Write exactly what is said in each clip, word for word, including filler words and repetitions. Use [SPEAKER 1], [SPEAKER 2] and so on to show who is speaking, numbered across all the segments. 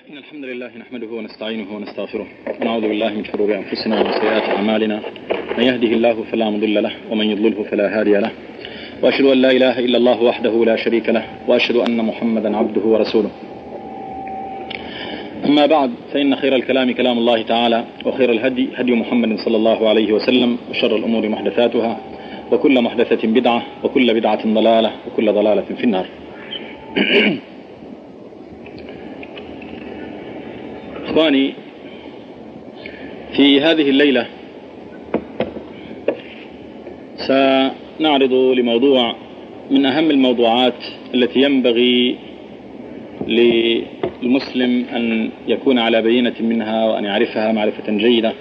[SPEAKER 1] إن الحمد لله نحمده ونستعينه ونستغفره ونعوذ بالله من شرور أنفسنا وسيئات أعمالنا. من يهده الله فلا مضل له ومن يضلله فلا هادي له، وأشهد أن لا إله إلا الله وحده لا شريك له، وأشهد أن محمدا عبده ورسوله. أما بعد، فإن خير الكلام كلام الله تعالى، وخير الهدي هدي محمد صلى الله عليه وسلم، وشر الأمور محدثاتها، وكل محدثة بدعة، وكل بدعة ضلالة، وكل ضلالة في النار. إخواني، في هذه الليلة سنعرض لموضوع من أهم الموضوعات التي ينبغي للمسلم أن يكون على بينة منها وأن يعرفها معرفة جيدة،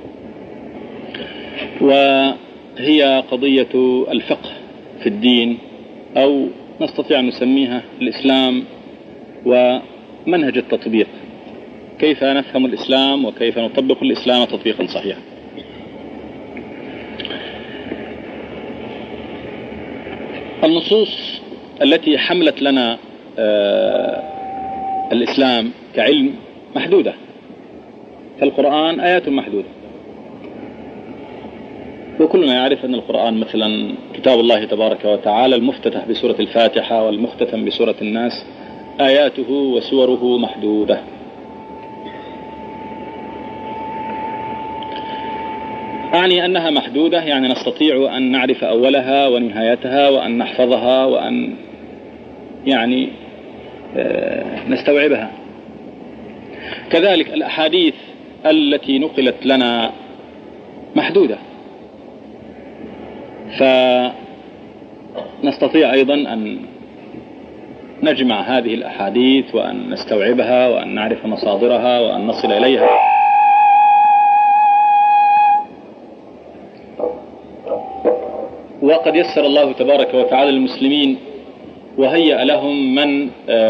[SPEAKER 1] وهي قضية الفقه في الدين، أو نستطيع أن نسميها الإسلام ومنهج التطبيق. كيف نفهم الإسلام وكيف نطبق الإسلام تطبيقا صحيحا. النصوص التي حملت لنا آه الإسلام كعلم محدودة، فالقرآن آيات محدودة، وكلنا يعرف أن القرآن مثلا كتاب الله تبارك وتعالى المفتتح بسورة الفاتحة والمختتم بسورة الناس آياته وسوره محدودة. أعني أنها محدودة، يعني نستطيع أن نعرف أولها ونهايتها وأن نحفظها وأن يعني نستوعبها. كذلك الأحاديث التي نقلت لنا محدودة، فنستطيع أيضا أن نجمع هذه الأحاديث وأن نستوعبها وأن نعرف مصادرها وأن نصل إليها. وقد يسر الله تبارك وتعالى للمسلمين وهيأ لهم من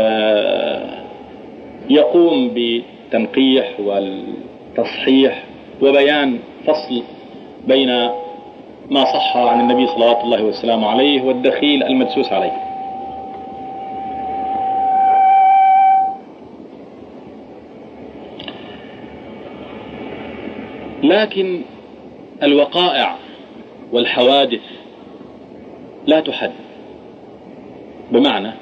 [SPEAKER 1] يقوم بالتنقيح والتصحيح وبيان فصل بين ما صح عن النبي صلوات الله وسلامه عليه والدخيل المدسوس عليه. لكن الوقائع والحوادث لا تحد، بمعنى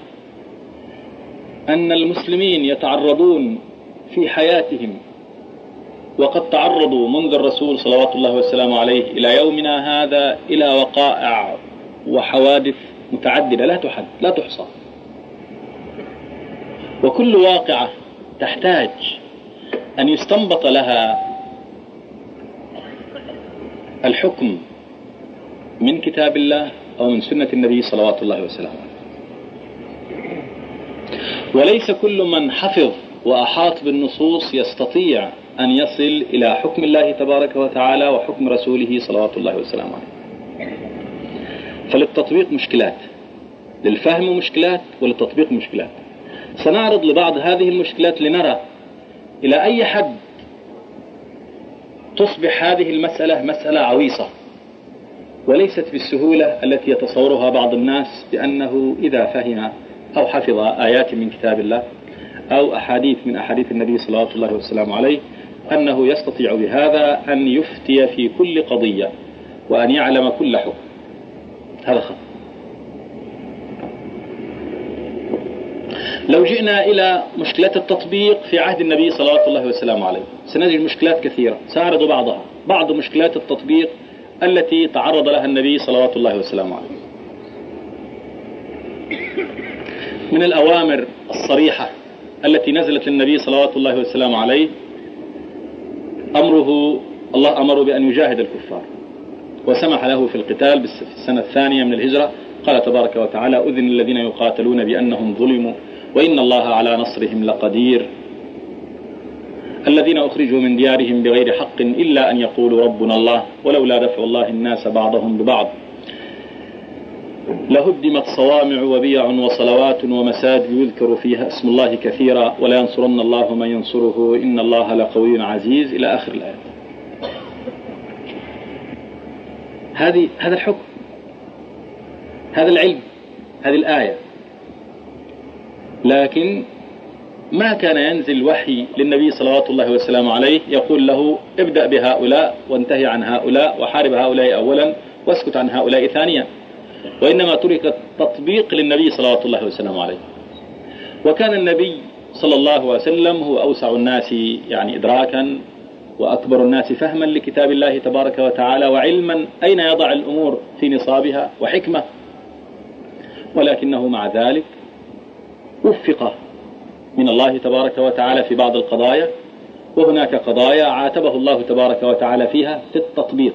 [SPEAKER 1] أن المسلمين يتعرضون في حياتهم، وقد تعرضوا منذ الرسول صلوات الله وسلامه عليه إلى يومنا هذا إلى وقائع وحوادث متعددة لا تحد لا تحصى، وكل واقعة تحتاج أن يستنبط لها الحكم من كتاب الله أو من سنة النبي صلوات الله وسلامه. وليس كل من حفظ وأحاط بالنصوص يستطيع أن يصل إلى حكم الله تبارك وتعالى وحكم رسوله صلوات الله وسلامه عليه. فللتطبيق مشكلات، للفهم مشكلات، وللتطبيق مشكلات. سنعرض لبعض هذه المشكلات لنرى إلى أي حد تصبح هذه المسألة مسألة عويصة، وليست بالسهولة التي يتصورها بعض الناس، بأنه إذا فهم أو حفظ آيات من كتاب الله أو أحاديث من أحاديث النبي صلى الله وسلم عليه أنه يستطيع بهذا أن يفتي في كل قضية وأن يعلم كل حكم. هذا خطأ. لو جئنا إلى مشكلات التطبيق في عهد النبي صلى الله وسلم عليه سنجد مشكلات كثيرة، سأعرض بعضها. بعض مشكلات التطبيق التي تعرض لها النبي صلوات الله وسلامه عليه من الأوامر الصريحة التي نزلت للنبي صلوات الله وسلامه عليه، أمره الله أمره بأن يجاهد الكفار، وسمح له في القتال في السنة الثانية من الهجرة. قال تبارك وتعالى: أذن الذين يقاتلون بأنهم ظلموا وإن الله على نصرهم لقدير. الذين أخرجوا من ديارهم بغير حق إلا أن يقولوا ربنا الله ولولا دفع الله الناس بعضهم ببعض لهدمت صوامع وبيع وصلوات ومساجد يذكر فيها اسم الله كثيرا ولا ينصرن الله من ينصره إن الله لقوي عزيز، إلى آخر الآية. هذه هذا الحكم، هذا العلم، هذه الآية. لكن ما كان ينزل وحي للنبي صلوات الله وسلامه عليه يقول له ابدأ بهؤلاء وانتهي عن هؤلاء وحارب هؤلاء أولا واسكت عن هؤلاء ثانيا، وإنما ترك التطبيق للنبي صلوات الله وسلامه عليه. وكان النبي صلى الله عليه وسلم هو أوسع الناس يعني إدراكا وأكبر الناس فهما لكتاب الله تبارك وتعالى وعلما أين يضع الأمور في نصابها وحكمة، ولكنه مع ذلك وفق من الله تبارك وتعالى في بعض القضايا، وهناك قضايا عاتبه الله تبارك وتعالى فيها في التطبيق.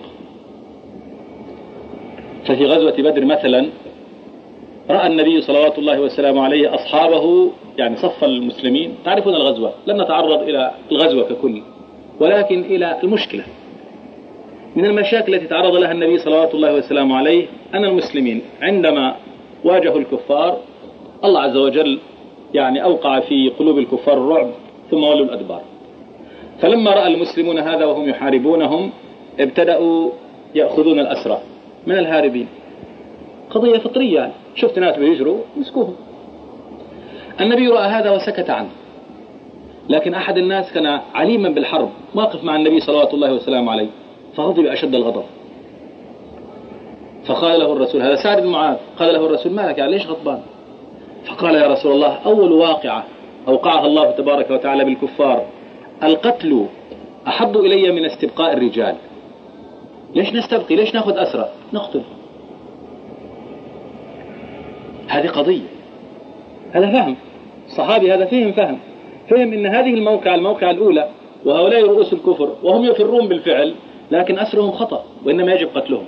[SPEAKER 1] ففي غزوة بدر مثلا رأى النبي صلوات الله وسلامه عليه أصحابه يعني صف المسلمين. تعرفون الغزوة، لم نتعرض إلى الغزوة ككل ولكن إلى المشكلة. من المشاكل التي تعرض لها النبي صلوات الله وسلامه عليه أن المسلمين عندما واجهوا الكفار الله عز وجل يعني أوقع في قلوب الكفار الرعب ثم ولوا الأدبار. فلما رأى المسلمون هذا وهم يحاربونهم ابتدأوا يأخذون الأسرى من الهاربين. قضية فطرية يعني. شفت ناس بيجروا مسكوهم. النبي رأى هذا وسكت عنه، لكن أحد الناس كان عليما بالحرب واقف مع النبي صلوات الله وسلامه عليه فغضب أشد الغضب. فقال له الرسول، هذا سعد بن معاذ، قال له الرسول ما لك يعني ليش غضبان؟ فقال يا رسول الله أول واقعة أوقعها الله تبارك وتعالى بالكفار القتل أحب إلي من استبقاء الرجال. ليش نستبقي؟ ليش نأخذ أسرى؟ نقتل. هذه قضية، هذا فهم الصحابي، هذا فهم فهم فهم إن هذه الموقع الموقع الأولى وهؤلاء رؤوس الكفر وهم يفرون بالفعل، لكن أسرهم خطأ وإنما يجب قتلهم.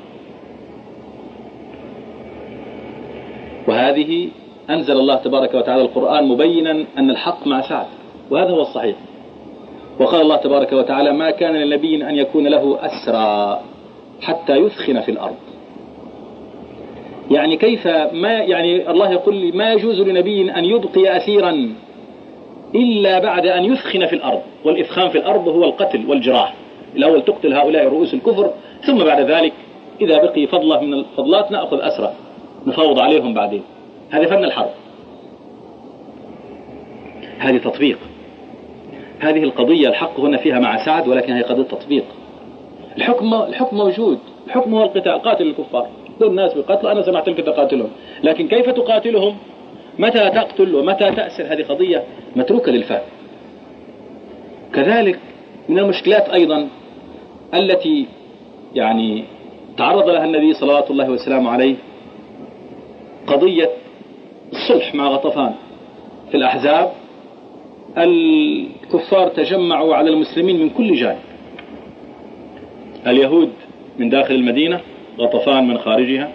[SPEAKER 1] وهذه أنزل الله تبارك وتعالى القرآن مبينا أن الحق مع سعد، وهذا هو الصحيح. وقال الله تبارك وتعالى ما كان لنبي أن يكون له أسرى حتى يثخن في الأرض. يعني كيف ما يعني الله يقول لي ما يجوز لنبي أن يبقي أسيرا إلا بعد أن يثخن في الأرض، والإثخان في الأرض هو القتل والجراح. الأول تقتل هؤلاء رؤوس الكفر، ثم بعد ذلك إذا بقي فضلة من الفضلات نأخذ أسرى نفاوض عليهم بعدين. هذا فن الحرب، هذه تطبيق. هذه القضية الحق هنا فيها مع سعد، ولكن هي قضية تطبيق. الحكم الحكم موجود، الحكم هو القتال، قاتل الكفار، دول الناس بقتل، أنا سمعت لك تقاتلهم، لكن كيف تقاتلهم، متى تقتل ومتى تأسر، هذه قضية متروكة للفهم. كذلك من المشكلات أيضا التي يعني تعرض لها النبي صلوات الله وسلامه عليه قضية الصلح مع غطفان. في الأحزاب الكفار تجمعوا على المسلمين من كل جانب، اليهود من داخل المدينة، غطفان من خارجها،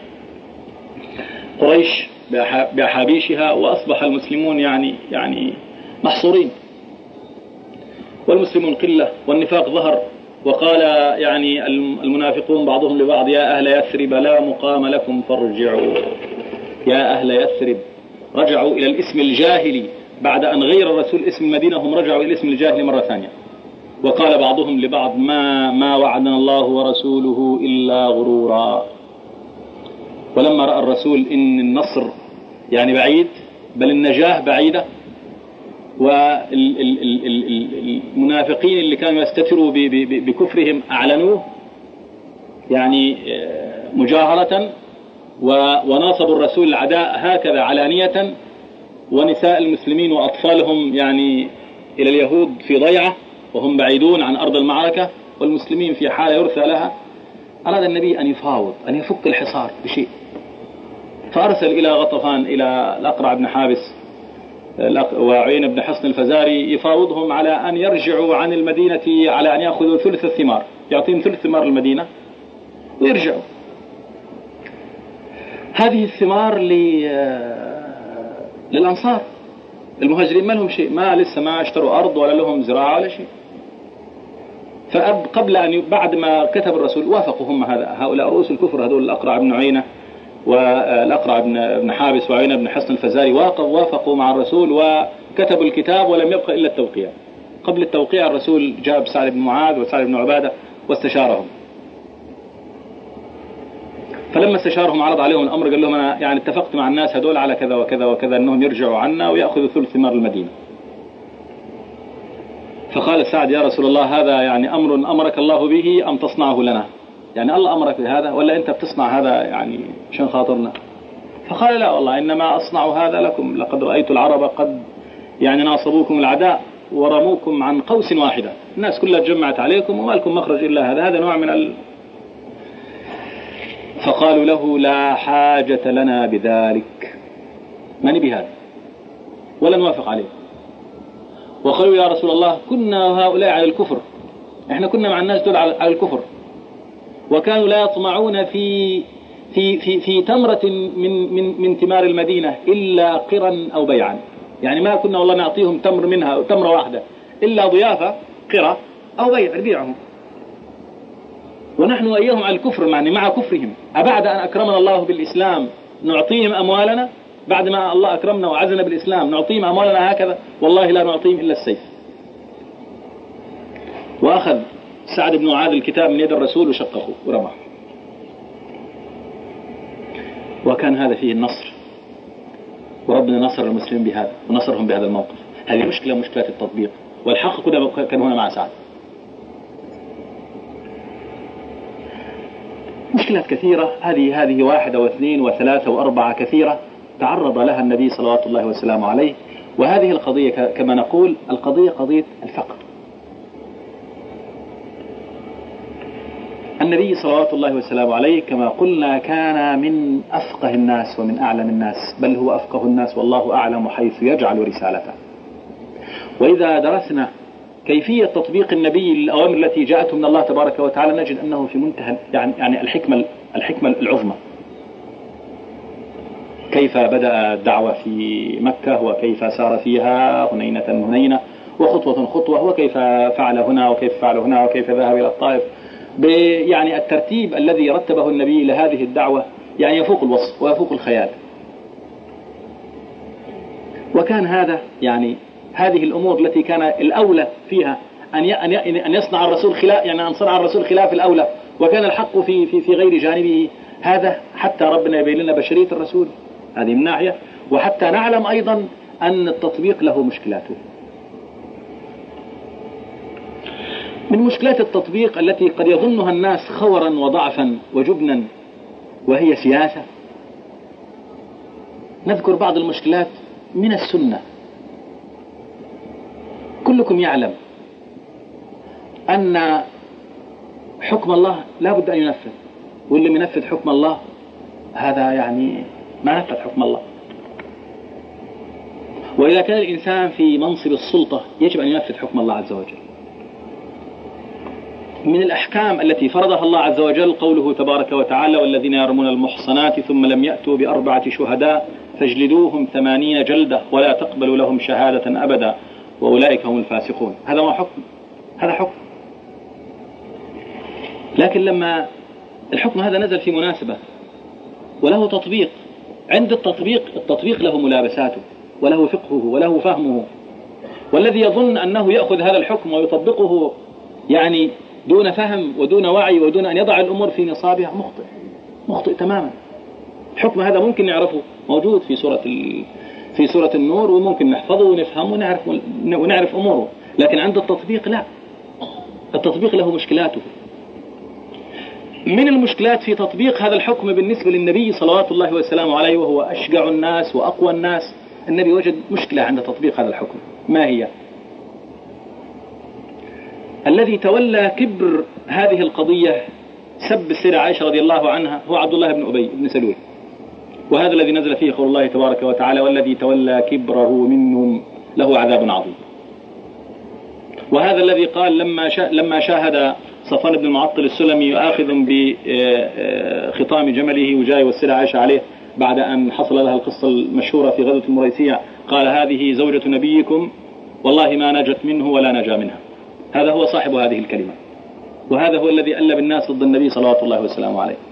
[SPEAKER 1] قريش بأحابيشها، وأصبح المسلمون يعني يعني محصورين، والمسلمون قلة والنفاق ظهر. وقال يعني المنافقون بعضهم لبعض يا أهل يثرب لا مقام لكم فارجعوا. يا أهل يثرب، رجعوا إلى الاسم الجاهلي بعد أن غير الرسول اسم المدينة، هم رجعوا إلى الاسم الجاهلي مرة ثانية. وقال بعضهم لبعض ما ما وعدنا الله ورسوله إلا غرورا. ولما رأى الرسول إن النصر يعني بعيد بل النجاة بعيدة، والمنافقين اللي كانوا يستتروا بكفرهم أعلنوه يعني مجاهرة، وناصبوا الرسول العداء هكذا علانية، ونساء المسلمين وأطفالهم يعني إلى اليهود في ضيعة وهم بعيدون عن أرض المعركة، والمسلمين في حالة يرثى لها. أراد النبي أن يفاوض، أن يفك الحصار بشيء، فأرسل إلى غطفان إلى الأقرع بن حابس وعين بن حصن الفزاري يفاوضهم على أن يرجعوا عن المدينة، على أن يأخذوا ثلث الثمار، يعطيهم ثلث ثمار المدينة ويرجعوا. هذه الثمار للأنصار، المهاجرين ما لهم شيء، ما لسه ما اشتروا أرض ولا لهم زراعة ولا شيء. فقبل أن بعد ما كتب الرسول وافقوا هم هؤلاء رؤوس الكفر، هذول الأقرع بن عيينة والأقرع بن حابس وعيينة بن حصن الفزاري، وافقوا مع الرسول وكتبوا الكتاب، ولم يبقى إلا التوقيع. قبل التوقيع الرسول جاب سعد بن معاذ وسعد بن عبادة واستشارهم. فلما استشارهم عرض عليهم الأمر، قال لهم أنا يعني اتفقت مع الناس هدول على كذا وكذا وكذا أنهم يرجعوا عنا ويأخذوا ثلث ثمار المدينة. فقال سعد يا رسول الله هذا يعني أمر أمرك الله به أم تصنعه لنا؟ يعني الله أمرك بهذا ولا أنت بتصنع هذا يعني عشان خاطرنا؟ فقال لا والله إنما أصنع هذا لكم، لقد رأيت العرب قد يعني ناصبوكم العداء ورموكم عن قوس واحدة، الناس كلها تجمعت عليكم وما لكم مخرج إلا هذا، هذا نوع من ال... فقالوا له لا حاجة لنا بذلك، ما نبي هذا ولا نوافق عليه. وقالوا يا رسول الله كنا هؤلاء على الكفر، احنا كنا مع الناس دول على الكفر، وكانوا لا يطمعون في في في في تمرة من من من ثمار المدينة إلا قرا أو بيعا، يعني ما كنا والله نعطيهم تمر منها تمرة واحدة إلا ضيافة قرة أو بيع نبيعهم، ونحن وإياهم على الكفر يعني مع كفرهم. أبعد أن أكرمنا الله بالإسلام نعطيهم أموالنا؟ بعد ما الله أكرمنا وعزنا بالإسلام نعطيهم أموالنا هكذا؟ والله لا نعطيهم إلا السيف. وأخذ سعد بن معاذ الكتاب من يد الرسول وشقه ورماه، وكان هذا فيه النصر، وربنا نصر المسلمين بهذا ونصرهم بهذا الموقف. هذه مشكلة مشكلة التطبيق، والحق كان هنا مع سعد. مشكلات كثيرة، هذه هذه واحدة واثنين وثلاثة وأربعة كثيرة تعرض لها النبي صلوات الله وسلامه عليه. وهذه القضية كما نقول القضية قضية الفقر. النبي صلوات الله وسلامه عليه كما قلنا كان من أفقه الناس ومن أعلم الناس، بل هو أفقه الناس والله أعلم حيث يجعل رسالته. وإذا درسنا كيفية تطبيق النبي للأوامر التي جاءته من الله تبارك وتعالى نجد أنه في منتهى يعني يعني الحكمة الحكمة العظمى. كيف بدأ الدعوة في مكة وكيف سار فيها هنينة هنينة وخطوة خطوة، وكيف فعل هنا وكيف فعل هنا وكيف ذهب إلى الطائف، يعني الترتيب الذي رتبه النبي لهذه الدعوة يعني يفوق الوصف ويفوق الخيال. وكان هذا يعني هذه الأمور التي كان الأولى فيها أن أن يصنع الرسول خلاف، يعني أن صنع الرسول خلاف الأولى، وكان الحق في في في غير جانبه. هذا حتى ربنا يبين لنا بشرية الرسول هذه من ناحية، وحتى نعلم أيضا أن التطبيق له مشكلاته. من مشكلات التطبيق التي قد يظنها الناس خورا وضعفا وجبنا وهي سياسة. نذكر بعض المشكلات من السنة. كلكم يعلم أن حكم الله لا بد أن ينفذ، واللي ينفذ حكم الله هذا يعني ما نفذ حكم الله. وإذا كان الإنسان في منصب السلطة يجب أن ينفذ حكم الله عز وجل. من الأحكام التي فرضها الله عز وجل قوله تبارك وتعالى والذين يرمون المحصنات ثم لم يأتوا بأربعة شهداء فاجلدوهم ثمانين جلدة ولا تقبلوا لهم شهادة أبدا وأولئك هم الفاسقون. هذا ما حكم، هذا حكم. لكن لما الحكم هذا نزل في مناسبة وله تطبيق، عند التطبيق التطبيق له ملابساته وله فقهه وله فهمه، والذي يظن أنه يأخذ هذا الحكم ويطبقه يعني دون فهم ودون وعي ودون أن يضع الأمور في نصابها مخطئ مخطئ تماما. الحكم هذا ممكن نعرفه موجود في سورة ال... في سورة النور، وممكن نحفظه ونفهمه ونعرف ونعرف أموره، لكن عند التطبيق لا، التطبيق له مشكلاته. من المشكلات في تطبيق هذا الحكم بالنسبة للنبي صلوات الله وسلامه عليه وهو أشجع الناس وأقوى الناس، النبي وجد مشكلة عند تطبيق هذا الحكم. ما هي؟ الذي تولى كبر هذه القضية سب السيدة عائشة رضي الله عنها هو عبد الله بن أبي بن سلول، وهذا الذي نزل فيه قول الله تبارك وتعالى والذي تولى كبره منهم له عذاب عظيم. وهذا الذي قال لما لما شاهد صفوان بن المعطل السلمي آخذ بخطام جمله وجاي والسيدة عائشة عليه بعد أن حصل لها القصة المشهورة في غزوة المريسية، قال هذه زوجة نبيكم والله ما نجت منه ولا نجا منها. هذا هو صاحب هذه الكلمة، وهذا هو الذي ألب الناس ضد النبي صلوات الله وسلامه عليه.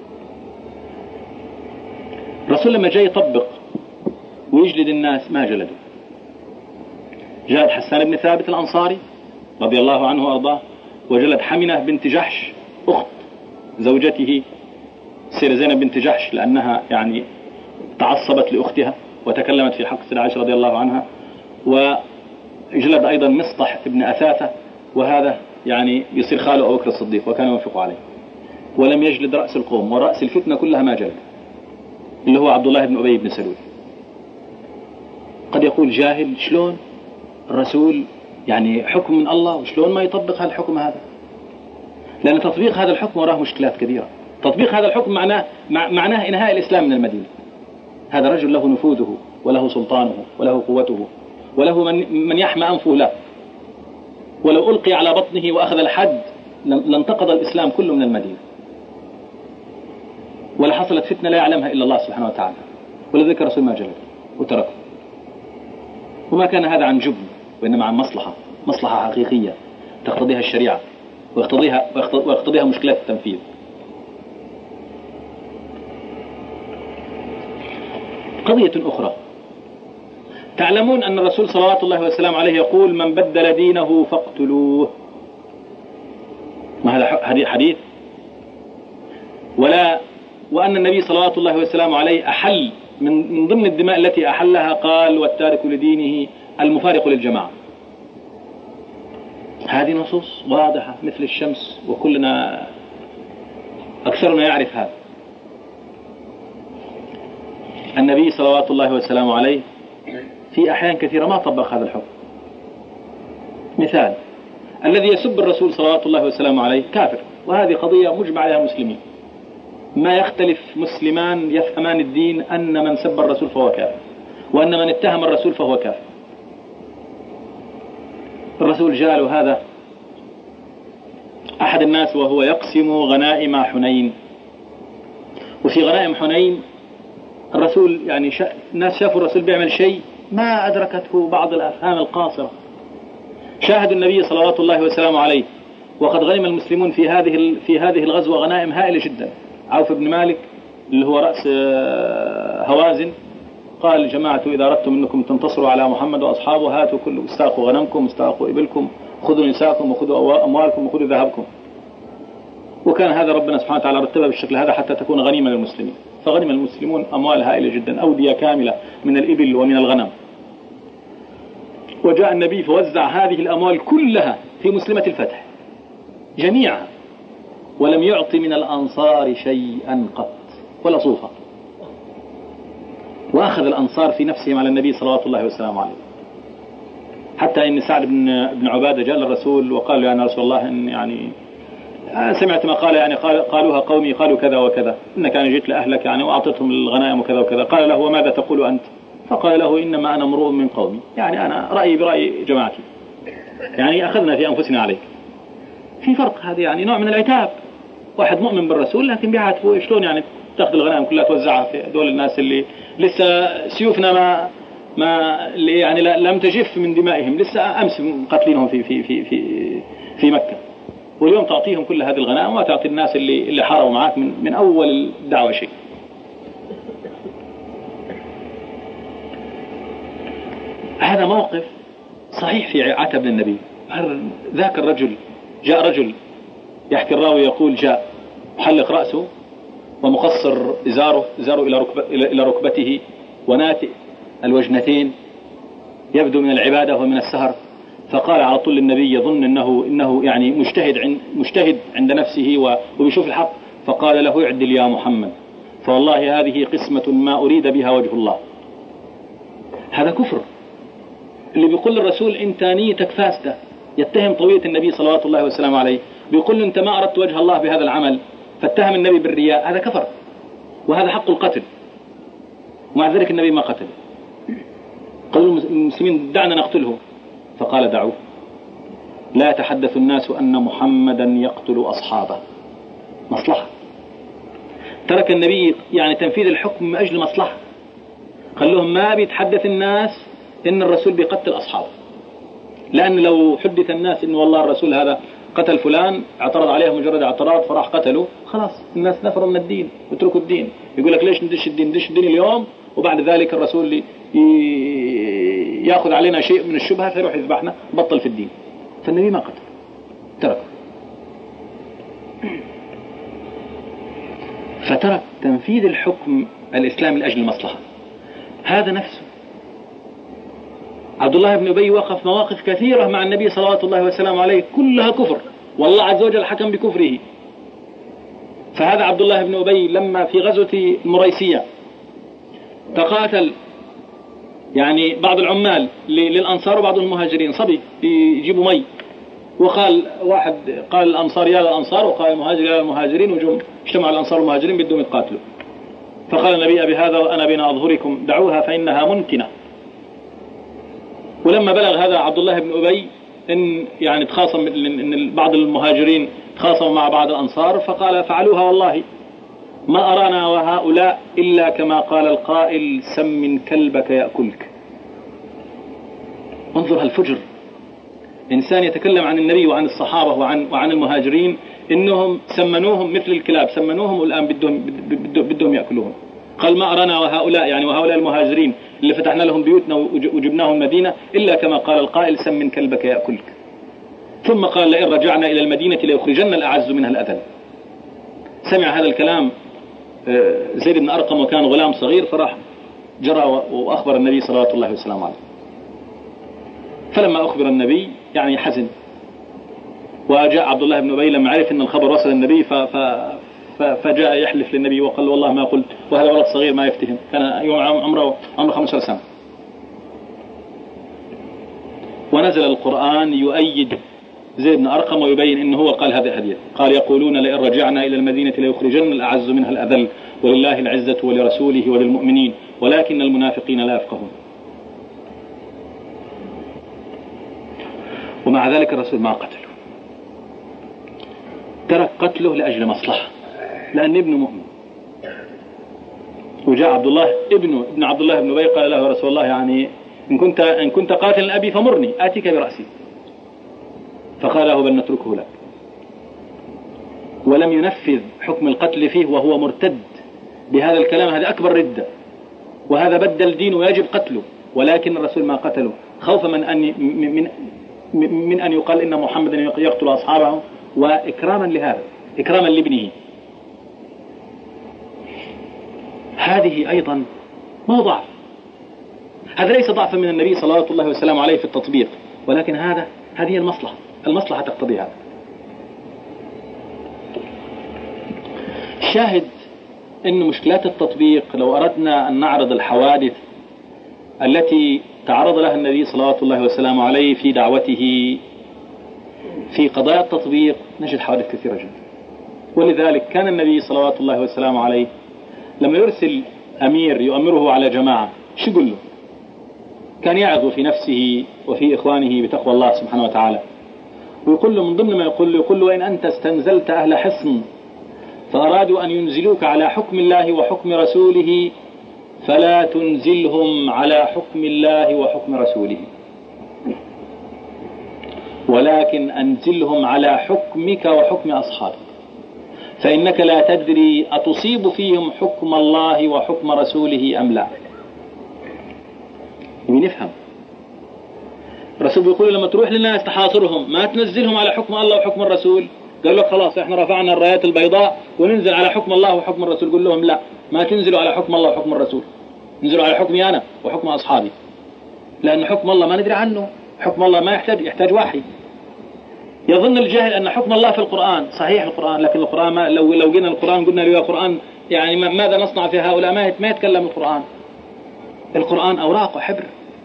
[SPEAKER 1] الرسول لما جاي يطبق ويجلد الناس ما جلدوا. جلد حسان بن ثابت الأنصاري رضي الله عنه وأرضاه، وجلد حمنة بنت جحش أخت زوجته سيدة زينب بنت جحش لأنها يعني تعصبت لأختها وتكلمت في حق سيدة عائشة رضي الله عنها، جلد أيضا مصطح ابن أثاثة، وهذا يعني يصير خاله أبو بكر الصديق وكان ينفق عليه. ولم يجلد رأس القوم ورأس الفتنة كلها ما جلد، اللي هو عبد الله بن أبي بن سلول. قد يقول جاهل شلون الرسول يعني حكم من الله وشلون ما يطبق هذا الحكم هذا؟ لأن تطبيق هذا الحكم وراه مشكلات كبيرة. تطبيق هذا الحكم معناه معناه إنهاء الإسلام من المدينة. هذا رجل له نفوذه وله سلطانه وله قوته وله من, من يحمى أنفه له، ولو ألقي على بطنه وأخذ الحد لانتقض الإسلام كله من المدينة، ولا حصلت فتنة لا يعلمها إلا الله سبحانه وتعالى. ولذلك الرسول ما جلد وتركه، وما كان هذا عن جبن وإنما عن مصلحة مصلحة حقيقية تقتضيها الشريعة ويقتضيها, ويقتضيها مشكلات التنفيذ. قضية أخرى، تعلمون أن الرسول صلوات الله وسلامه عليه يقول من بدل دينه فاقتلوه، ما هذا حديث؟ ولا وأن النبي صلوات الله وسلامه عليه أحل من ضمن الدماء التي أحلها قال والتارك لدينه المفارق للجماعة. هذه نصوص واضحة مثل الشمس وكلنا أكثرنا يعرف هذا. النبي صلوات الله وسلامه عليه في أحيان كثيرة ما طبق هذا الحكم. مثال، الذي يسب الرسول صلوات الله وسلامه عليه كافر، وهذه قضية مجمع عليها المسلمين، ما يختلف مسلمان يفهمان الدين أن من سب الرسول فهو كافر، وأن من اتهم الرسول فهو كافر. الرسول جاء له هذا أحد الناس وهو يقسم غنائم حنين، وفي غنائم حنين الرسول يعني شا... الناس شافوا الرسول بيعمل شيء ما أدركته بعض الأفهام القاصرة. شاهدوا النبي صلوات الله وسلامه عليه وقد غنم المسلمون في هذه ال... في هذه الغزوة غنائم هائلة جدا. عوف بن مالك اللي هو رأس هوازن قال جماعة إذا أردتم منكم تنتصروا على محمد وأصحابه هاتوا كل استاقوا غنمكم استاقوا إبلكم خذوا نساءكم وخذوا أموالكم وخذوا ذهبكم. وكان هذا ربنا سبحانه وتعالى رتبه بالشكل هذا حتى تكون غنيمة للمسلمين. فغنم المسلمون أموال هائلة جدا، أودية كاملة من الإبل ومن الغنم. وجاء النبي فوزع هذه الأموال كلها في مسلمة الفتح جميعها، ولم يعط من الأنصار شيئا قط ولا صوفة. وأخذ الأنصار في نفسهم على النبي صلوات الله وسلامه عليه، حتى إن سعد بن بن عبادة جاء للرسول وقال له يا رسول الله إن يعني سمعت ما قال يعني قال قالوها قومي قالوا كذا وكذا إنك أنا جئت لأهلك يعني وأعطيتهم الغنائم وكذا وكذا. قال له وماذا تقول أنت؟ فقال له إنما أنا امرؤ من قومي، يعني أنا رأيي برأي جماعتي، يعني أخذنا في أنفسنا عليك. في فرق، هذا يعني نوع من العتاب. واحد مؤمن بالرسول لكن بيعاتبه شلون يعني تأخذ الغنائم كلها توزعها في دول الناس اللي لسه سيوفنا ما ما اللي يعني لم تجف من دمائهم، لسه أمس قتلينهم في في في في في مكة، واليوم تعطيهم كل هذه الغنائم وما تعطي الناس اللي اللي حاربوا معك من من أول الدعوة شيء. هذا موقف صحيح في عتب للنبي. ذاك الرجل جاء رجل يحكي الراوي يقول جاء محلق رأسه ومقصر إزاره إزاره إلى ركب إلى ركبته وناتئ الوجنتين يبدو من العبادة ومن السهر. فقال على طول النبي يظن إنه إنه يعني مجتهد عند مجتهد عند نفسه وبيشوف الحق، فقال له اعدل يا محمد فوالله هذه قسمة ما أريد بها وجه الله. هذا كفر. اللي بيقول للرسول انت نيتك فاسدة، يتهم طوية النبي صلوات الله وسلامه عليه، بيقول له انت ما أردت وجه الله بهذا العمل، فاتهم النبي بالرياء، هذا كفر وهذا حق القتل، ومع ذلك النبي ما قتل. قالوا المسلمين دعنا نقتله، فقال دعوه، لا يتحدث الناس أن محمدا يقتل أصحابه، مصلحة. ترك النبي يعني تنفيذ الحكم من أجل مصلحة. قال لهم ما بيتحدث الناس إن الرسول بيقتل أصحابه، لأن لو حدث الناس إن والله الرسول هذا قتل فلان اعترض عليه مجرد اعتراض فراح قتله، خلاص الناس نفروا من الدين واتركوا الدين. يقول لك ليش ندش الدين؟ ندش الدين اليوم وبعد ذلك الرسول يأخذ علينا شيء من الشبهة فيروح يذبحنا، بطل في الدين. فالنبي ما قتل، ترك. فترك تنفيذ الحكم الإسلامي لأجل المصلحة. هذا نفسه عبد الله بن أبي وقف مواقف كثيرة مع النبي صلوات الله وسلامه عليه كلها كفر، والله عز وجل حكم بكفره. فهذا عبد الله بن أبي لما في غزوة المريسية تقاتل يعني بعض العمال للأنصار وبعض المهاجرين، صبي يجيبوا مي، وقال واحد قال الأنصار يا الأنصار وقال المهاجر يا المهاجرين، وجم اجتمع الأنصار والمهاجرين بدهم يتقاتلوا. فقال النبي أبي هذا وأنا بين أظهركم دعوها فإنها منتنة. ولما بلغ هذا عبد الله بن أبي إن يعني تخاصم إن بعض المهاجرين تخاصموا مع بعض الأنصار، فقال فعلوها والله ما أرانا وهؤلاء إلا كما قال القائل سم كلبك يأكلك. انظر هالفجر، إنسان يتكلم عن النبي وعن الصحابة وعن وعن المهاجرين إنهم سمنوهم مثل الكلاب، سمنوهم والآن بدهم بدهم يأكلوهم. قال ما أرانا وهؤلاء يعني وهؤلاء المهاجرين اللي فتحنا لهم بيوتنا وجبناهم المدينة إلا كما قال القائل سم كلبك يأكلك. ثم قال لئن رجعنا إلى المدينة ليخرجن الأعز منها الأذل. سمع هذا الكلام زيد بن أرقم وكان غلام صغير، فراح جرى وأخبر النبي صلى الله عليه وسلم عليه. فلما أخبر النبي يعني حزن، وجاء عبد الله بن أبي لما عرف أن الخبر وصل النبي ف... ف... فجاء يحلف للنبي وقال والله ما قلت، وهذا ولد صغير ما يفتهم، كان يوم عمره عمره خمسة عشر سنة. ونزل القرآن يؤيد زيد بن أرقم ويبين إنه هو قال هذه الحديث، قال يقولون لئن رجعنا إلى المدينة ليخرجن الأعز منها الأذل ولله العزة ولرسوله وللمؤمنين ولكن المنافقين لا يفقهون. ومع ذلك الرسول ما قتله، ترك قتله لأجل مصلحة، لأن ابنه مؤمن. وجاء عبد الله ابنه ابن عبد الله بن أبي قال له يا رسول الله يعني إن كنت إن كنت قاتلا أبي فمرني آتيك برأسي. فقال له بل نتركه لك، ولم ينفذ حكم القتل فيه وهو مرتد بهذا الكلام. هذا أكبر ردة، وهذا بدل دينه ويجب قتله، ولكن الرسول ما قتله خوفا من أن من من أن يقال إن محمدا يقتل أصحابه، وإكراما لهذا، إكراما لابنه. هذه أيضا ما ضعف، هذا ليس ضعفا من النبي صلى الله عليه وسلم عليه في التطبيق، ولكن هذا هذه المصلحة، المصلحة تقتضي هذا. شاهد أن مشكلات التطبيق لو أردنا أن نعرض الحوادث التي تعرض لها النبي صلى الله عليه وسلم عليه في دعوته في قضايا التطبيق نجد حوادث كثيرة جدا. ولذلك كان النبي صلى الله عليه وسلم عليه لما يرسل أمير يؤمره على جماعة شو يقول له؟ كان يعظ في نفسه وفي إخوانه بتقوى الله سبحانه وتعالى، ويقول له من ضمن ما يقول له يقول له وإن أنت استنزلت أهل حصن فأرادوا أن ينزلوك على حكم الله وحكم رسوله فلا تنزلهم على حكم الله وحكم رسوله، ولكن أنزلهم على حكمك وحكم أصحابك، فإنك لا تدري أتصيب فيهم حكم الله وحكم رسوله أم لا. نفهم الرسول بيقول لما تروح للناس تحاصرهم ما تنزلهم على حكم الله وحكم الرسول، قال لك خلاص احنا رفعنا الرايات البيضاء وننزل على حكم الله وحكم الرسول. قل لهم لا، ما تنزلوا على حكم الله وحكم الرسول، انزلوا على حكمي أنا وحكم أصحابي، لأن حكم الله ما ندري عنه، حكم الله ما يحتاج يحتاج وحي. يظن الجاهل أن حكم الله في القرآن، صحيح القرآن، لكن القرآن ما لو لو جينا القرآن قلنا له يا قرآن يعني ماذا نصنع في هؤلاء، ما ما يتكلم القرآن. القرآن أوراق وحبر،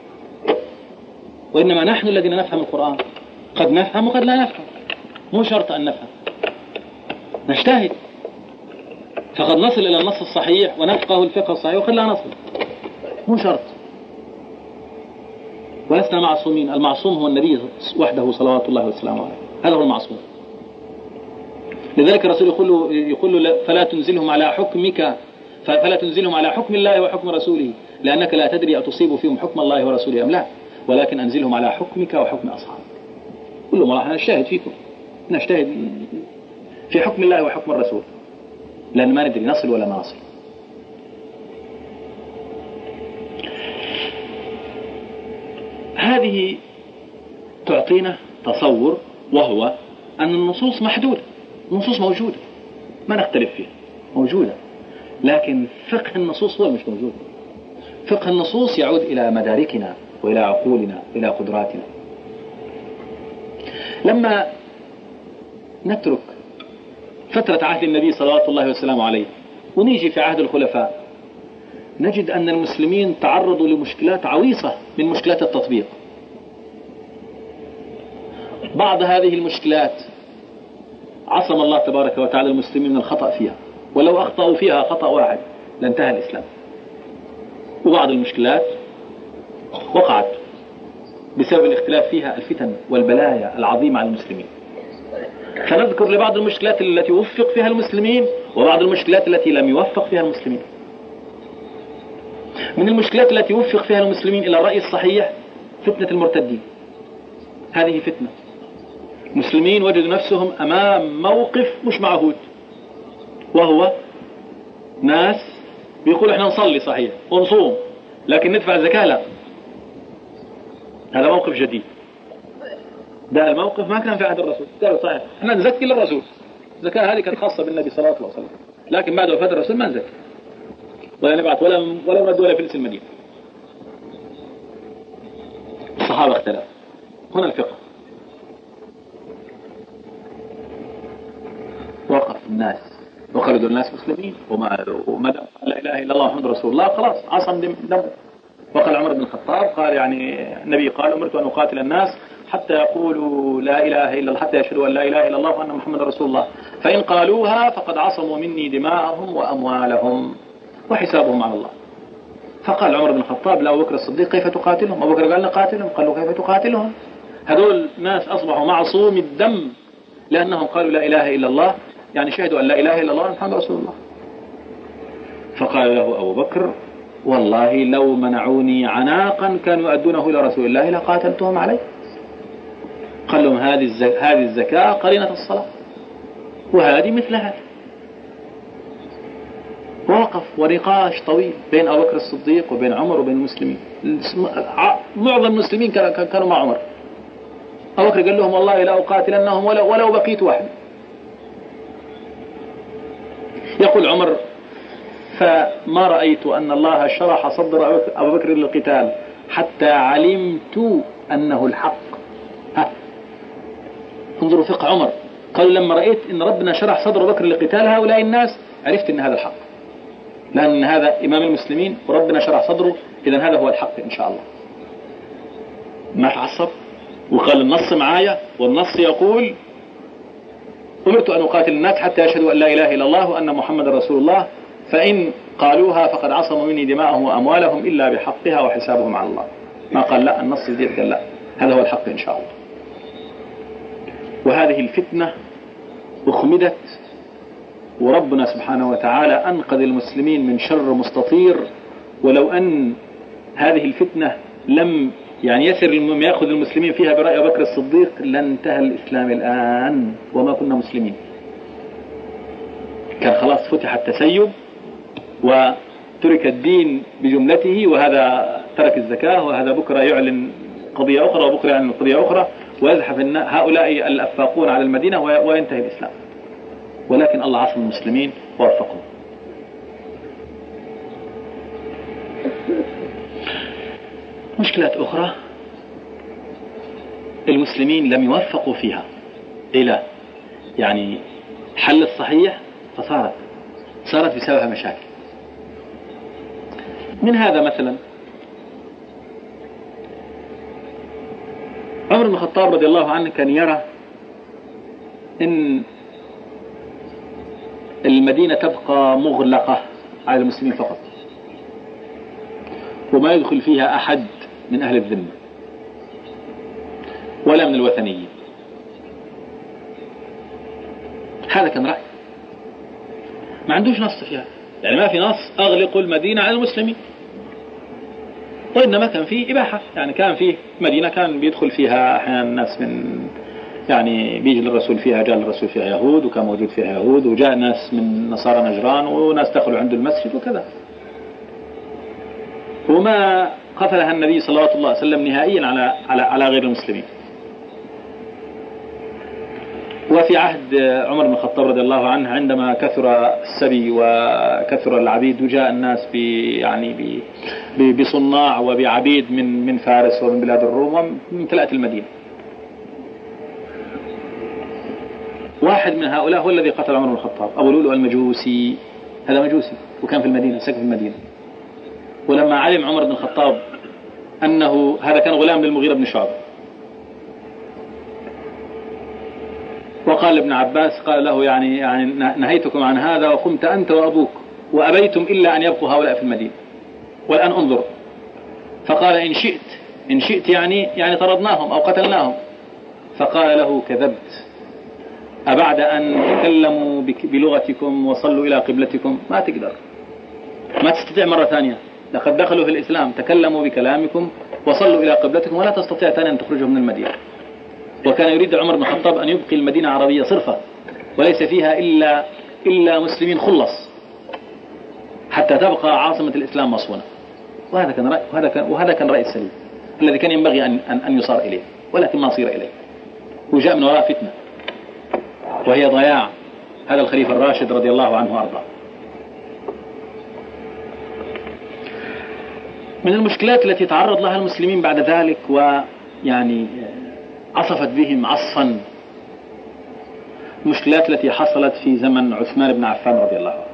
[SPEAKER 1] وإنما نحن الذين نفهم القرآن، قد نفهم وقد لا نفهم، مو شرط أن نفهم، نجتهد فقد نصل إلى النص الصحيح ونفقه الفقه الصحيح، وقد لا نصل، مو شرط. ولسنا معصومين، المعصوم هو النبي وحده صلوات الله وسلامه عليه، هذا هو المعصوم. لذلك الرسول يقول له, يقول له فلا تنزلهم على حكمك، فلا تنزلهم على حكم الله وحكم رسوله لأنك لا تدري أتصيب فيهم حكم الله ورسوله أم لا، ولكن أنزلهم على حكمك وحكم أصحابك. قل لهم والله نجتهد فيكم، نجتهد في حكم الله وحكم الرسول، لأن ما ندري نصل ولا ما نصل. هذه تعطينا تصور، وهو أن النصوص محدودة، النصوص موجودة ما نختلف فيها، موجودة، لكن فقه النصوص هو مش موجود. فقه النصوص يعود إلى مداركنا وإلى عقولنا وإلى قدراتنا. لما نترك فترة عهد النبي صلوات الله وسلامه عليه ونيجي في عهد الخلفاء، نجد أن المسلمين تعرضوا لمشكلات عويصة من مشكلات التطبيق. بعض هذه المشكلات عصم الله تبارك وتعالى المسلمين من الخطأ فيها، ولو أخطأوا فيها خطأ واحد لانتهى الإسلام. وبعض المشكلات وقعت بسبب الاختلاف فيها الفتن والبلايا العظيمة على المسلمين. فنذكر لبعض المشكلات التي وفق فيها المسلمين وبعض المشكلات التي لم يوفق فيها المسلمين. من المشكلات التي وفق فيها المسلمين إلى الرأي الصحيح فتنة المرتدين. هذه فتنة مسلمين وجدوا نفسهم أمام موقف مش معهود، وهو ناس بيقولوا احنا نصلي صحيح ونصوم لكن ندفع زكاة لا. هذا موقف جديد. ده الموقف ما كان في عهد الرسول. قالوا صحيح احنا نزكي للرسول، الزكاة هذه كانت خاصة بالنبي صلى الله عليه وسلم، لكن بعد وفاة الرسول ما نزكي ولا نبعث ولا ولا نرد ولا فلس المدينة. الصحابة اختلف. هنا الفقه. وقف الناس وخلدوا الناس مسلمين وما وما لا اله الا الله محمد رسول الله، خلاص عصم دم. وقال عمر بن الخطاب قال يعني النبي قال امرت ان اقاتل الناس حتى يقولوا لا اله الا الله، حتى يشهدوا ان لا اله الا الله وان محمد رسول الله، فان قالوها فقد عصموا مني دماءهم واموالهم وحسابهم على الله. فقال عمر بن الخطاب لأبو بكر الصديق كيف تقاتلهم؟ أبو بكر قال نقاتلهم. قالوا كيف تقاتلهم؟ هذول ناس أصبحوا معصوم الدم لأنهم قالوا لا إله إلا الله، يعني شهدوا أن لا إله إلا الله وأن محمد رسول الله. فقال له أبو بكر والله لو منعوني عناقا كانوا يؤدونه إلى رسول الله لقاتلتهم عليه. قال لهم هذه الزكاة, هذه الزكاة قرينة الصلاة وهذه مثلها. ووقف ونقاش طويل بين أبو بكر الصديق وبين عمر وبين المسلمين. معظم المسلمين كانوا مع عمر. أبو بكر قال لهم والله لا أقاتلنهم ولو, ولو بقيت واحد. يقول عمر فما رأيت أن الله شرح صدر أبو بكر للقتال حتى علمت أنه الحق. ها. انظروا فقه عمر. قال لما رأيت أن ربنا شرح صدر أبو بكر لقتال هؤلاء الناس عرفت أن هذا الحق، لأن هذا إمام المسلمين وربنا شرح صدره، إذن هذا هو الحق إن شاء الله. ما تعصب وقال النص معايا، والنص يقول أمرت أن أقاتل الناس حتى يشهدوا أن لا إله إلا الله وأن محمد رسول الله، فإن قالوها فقد عصموا مني دماءهم وأموالهم إلا بحقها وحسابهم على الله. ما قال لا النص جديد، قال لا هذا هو الحق إن شاء الله. وهذه الفتنة أخمدت، وربنا سبحانه وتعالى أنقذ المسلمين من شر مستطير. ولو أن هذه الفتنة لم يعني يسر يأخذ المسلمين فيها برأي أبو بكر الصديق لانتهى الإسلام الآن وما كنا مسلمين. كان خلاص فتح التسيب وترك الدين بجملته، وهذا ترك الزكاة، وهذا بكرة يعلن قضية أخرى وبكرة يعلن قضية أخرى، ويزحف هؤلاء الأفاقون على المدينة وينتهي الإسلام. ولكن الله عصم المسلمين ووفقهم. مشكلات أخرى المسلمين لم يوفقوا فيها إلى يعني حل الصحيح، فصارت صارت بسببها مشاكل. من هذا مثلا عمر بن الخطاب رضي الله عنه كان يرى إن المدينة تبقى مغلقة على المسلمين فقط، وما يدخل فيها أحد من أهل الذمة ولا من الوثنيين. هذا كان رأي ما عندوش نص فيها، يعني ما في نص أغلقوا المدينة على المسلمين، وإنما كان فيه إباحة. يعني كان فيه مدينة كان بيدخل فيها أحيانا ناس من يعني بيجي للرسول فيها، جاء للرسول فيها يهود وكان موجود فيها يهود، وجاء ناس من نصارى نجران وناس دخلوا عند المسجد وكذا، وما قفلها النبي صلى الله عليه وسلم نهائيا على على على غير المسلمين. وفي عهد عمر بن الخطاب رضي الله عنه عندما كثر السبي وكثر العبيد وجاء الناس ب يعني بصناع وبعبيد من من فارس ومن بلاد الروم وامتلأت المدينة. واحد من هؤلاء هو الذي قتل عمر بن الخطاب، أبو لؤلؤ المجوسي. هذا مجوسي وكان في المدينة، سكن في المدينة. ولما علم عمر بن الخطاب أنه هذا كان غلام للمغيرة بن شعبة، وقال لابن عباس قال له يعني يعني نهيتكم عن هذا وقمت أنت وأبوك وأبيتم إلا أن يبقوا هؤلاء في المدينة، والآن انظر. فقال إن شئت إن شئت يعني يعني طردناهم أو قتلناهم. فقال له كذبت، أبعد أن تكلموا بلغتكم وصلوا إلى قبلتكم ما تقدر، ما تستطيع مرة ثانية. لقد دخلوا في الإسلام، تكلموا بكلامكم وصلوا إلى قبلتكم ولا تستطيع ثانيا أن تخرجوا من المدينة. وكان يريد عمر بن الخطاب أن يبقي المدينة عربية صرفة وليس فيها إلا إلا مسلمين خلص حتى تبقى عاصمة الإسلام مصونة. وهذا كان رأي وهذا كان وهذا كان رأي السليم الذي كان ينبغي أن أن أن يصار إليه، ولكن ما صير إليه. وجاء من وراء فتنة وهي ضياع هذا الخليفة الراشد رضي الله عنه وأرضاه. من المشكلات التي تعرض لها المسلمين بعد ذلك ويعني عصفت بهم عصفا المشكلات التي حصلت في زمن عثمان بن عفان رضي الله عنه.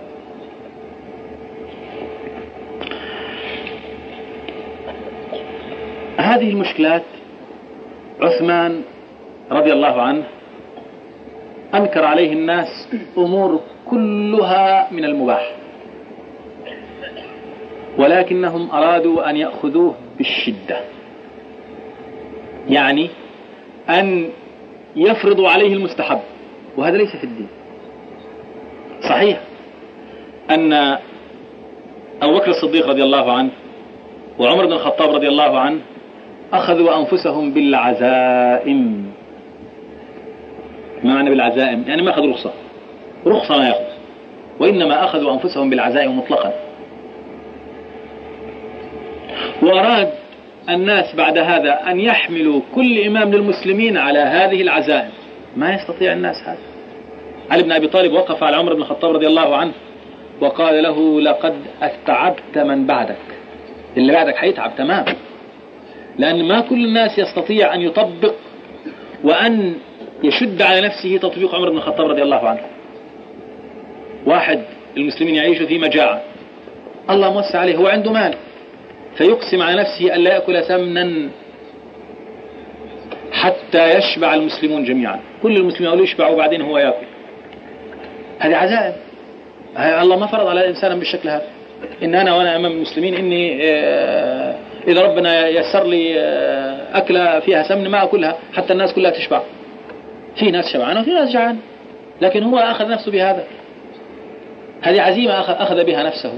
[SPEAKER 1] هذه المشكلات عثمان رضي الله عنه أنكر عليه الناس أمور كلها من المباح، ولكنهم أرادوا أن يأخذوه بالشدة، يعني أن يفرضوا عليه المستحب، وهذا ليس في الدين. صحيح أن أبو بكر الصديق رضي الله عنه وعمر بن الخطاب رضي الله عنه أخذوا أنفسهم بالعزائم. ما معنى بالعزائم؟ يعني ما أخذوا رخصة رخصة ما يأخذ، وإنما أخذوا أنفسهم بالعزائم مطلقا. وأراد الناس بعد هذا أن يحملوا كل إمام للمسلمين على هذه العزائم، ما يستطيع الناس هذا. علي بن أبي طالب وقف على عمر بن الخطاب رضي الله عنه وقال له لقد أتعبت من بعدك، اللي بعدك حيتعب تمام، لأن ما كل الناس يستطيع أن يطبق وأن يشد على نفسه تطبيق عمر بن الخطاب رضي الله عنه. واحد المسلمين يعيش في مجاعة، الله موسع عليه، هو عنده مال، فيقسم على نفسه ألا يأكل سمنا حتى يشبع المسلمون جميعا، كل المسلمين أولو يشبعوا وبعدين هو يأكل. هذه عزائم، الله ما فرض على الإنسان بالشكل هذا. إن أنا وأنا أمام المسلمين إني إذا ربنا يسر لي أكلة فيها سمن ما أكلها حتى الناس كلها تشبع. في ناس شبعانة وفي ناس جعان، لكن هو أخذ نفسه بهذا. هذه عزيمة أخذ بها نفسه.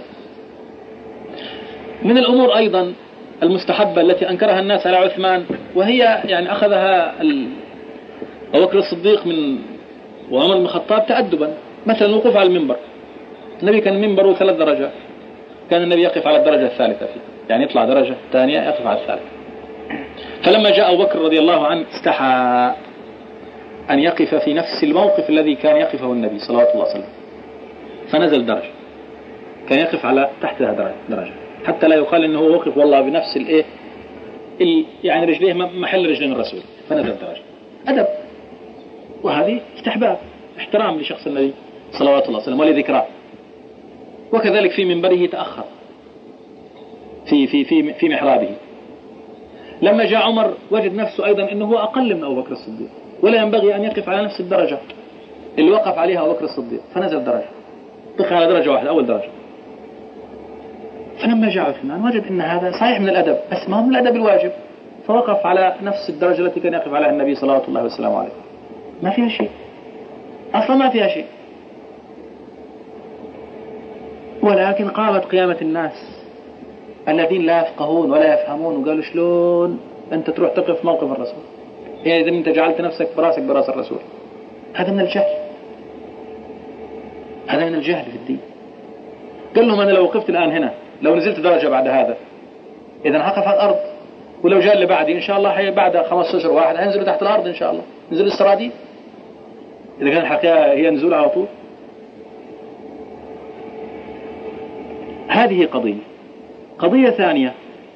[SPEAKER 1] من الأمور أيضا المستحبة التي أنكرها الناس على عثمان، وهي يعني أخذها أبو بكر الصديق من وعمر بن الخطاب تأدبا، مثلا الوقوف على المنبر. النبي كان منبره ثلاث درجات، كان النبي يقف على الدرجة الثالثة فيه، يعني يطلع درجة ثانية يقف على الثالثة. فلما جاء أبو بكر رضي الله عنه استحى أن يقف في نفس الموقف الذي كان يقفه النبي صلوات الله وسلم، فنزل درجة، كان يقف على تحتها درجة حتى لا يقال إنه هو وقف والله بنفس الإيه يعني رجليه محل رجلين الرسول، فنزل درجة. أدب، وهذه استحباب احترام لشخص النبي صلوات الله وسلم ولذكراه. وكذلك في منبره تأخر في في في في محرابه. لما جاء عمر وجد نفسه أيضا إنه هو أقل من أبو بكر الصديق، ولا ينبغي أن يقف على نفس الدرجة اللي وقف عليها أبو بكر الصديق، فنزل درجة، وقف على درجة واحدة أول درجة. فلما جاء عثمان وجد إن هذا صحيح من الأدب، بس ما هو من الأدب الواجب، فوقف على نفس الدرجة التي كان يقف عليها النبي صلوات الله وسلامه عليه. ما فيها شيء، أصلا ما فيها شيء. ولكن قامت قيامة الناس الذين لا يفقهون ولا يفهمون، وقالوا شلون أنت تروح تقف موقف الرسول؟ يعني إذا أنت جعلت نفسك براسك براس الرسول، هذا من الجهل، هذا من الجهل في الدين. قال لهم أنا لو وقفت الآن هنا، لو نزلت درجة بعد هذا، إذا هقف على الأرض، ولو جاء اللي بعدي إن شاء الله حي بعد خمسة عشر واحد هينزلوا تحت الأرض إن شاء الله، نزل السراديب. إذا كانت الحقيقة هي نزول على طول. هذه قضية. قضية ثانية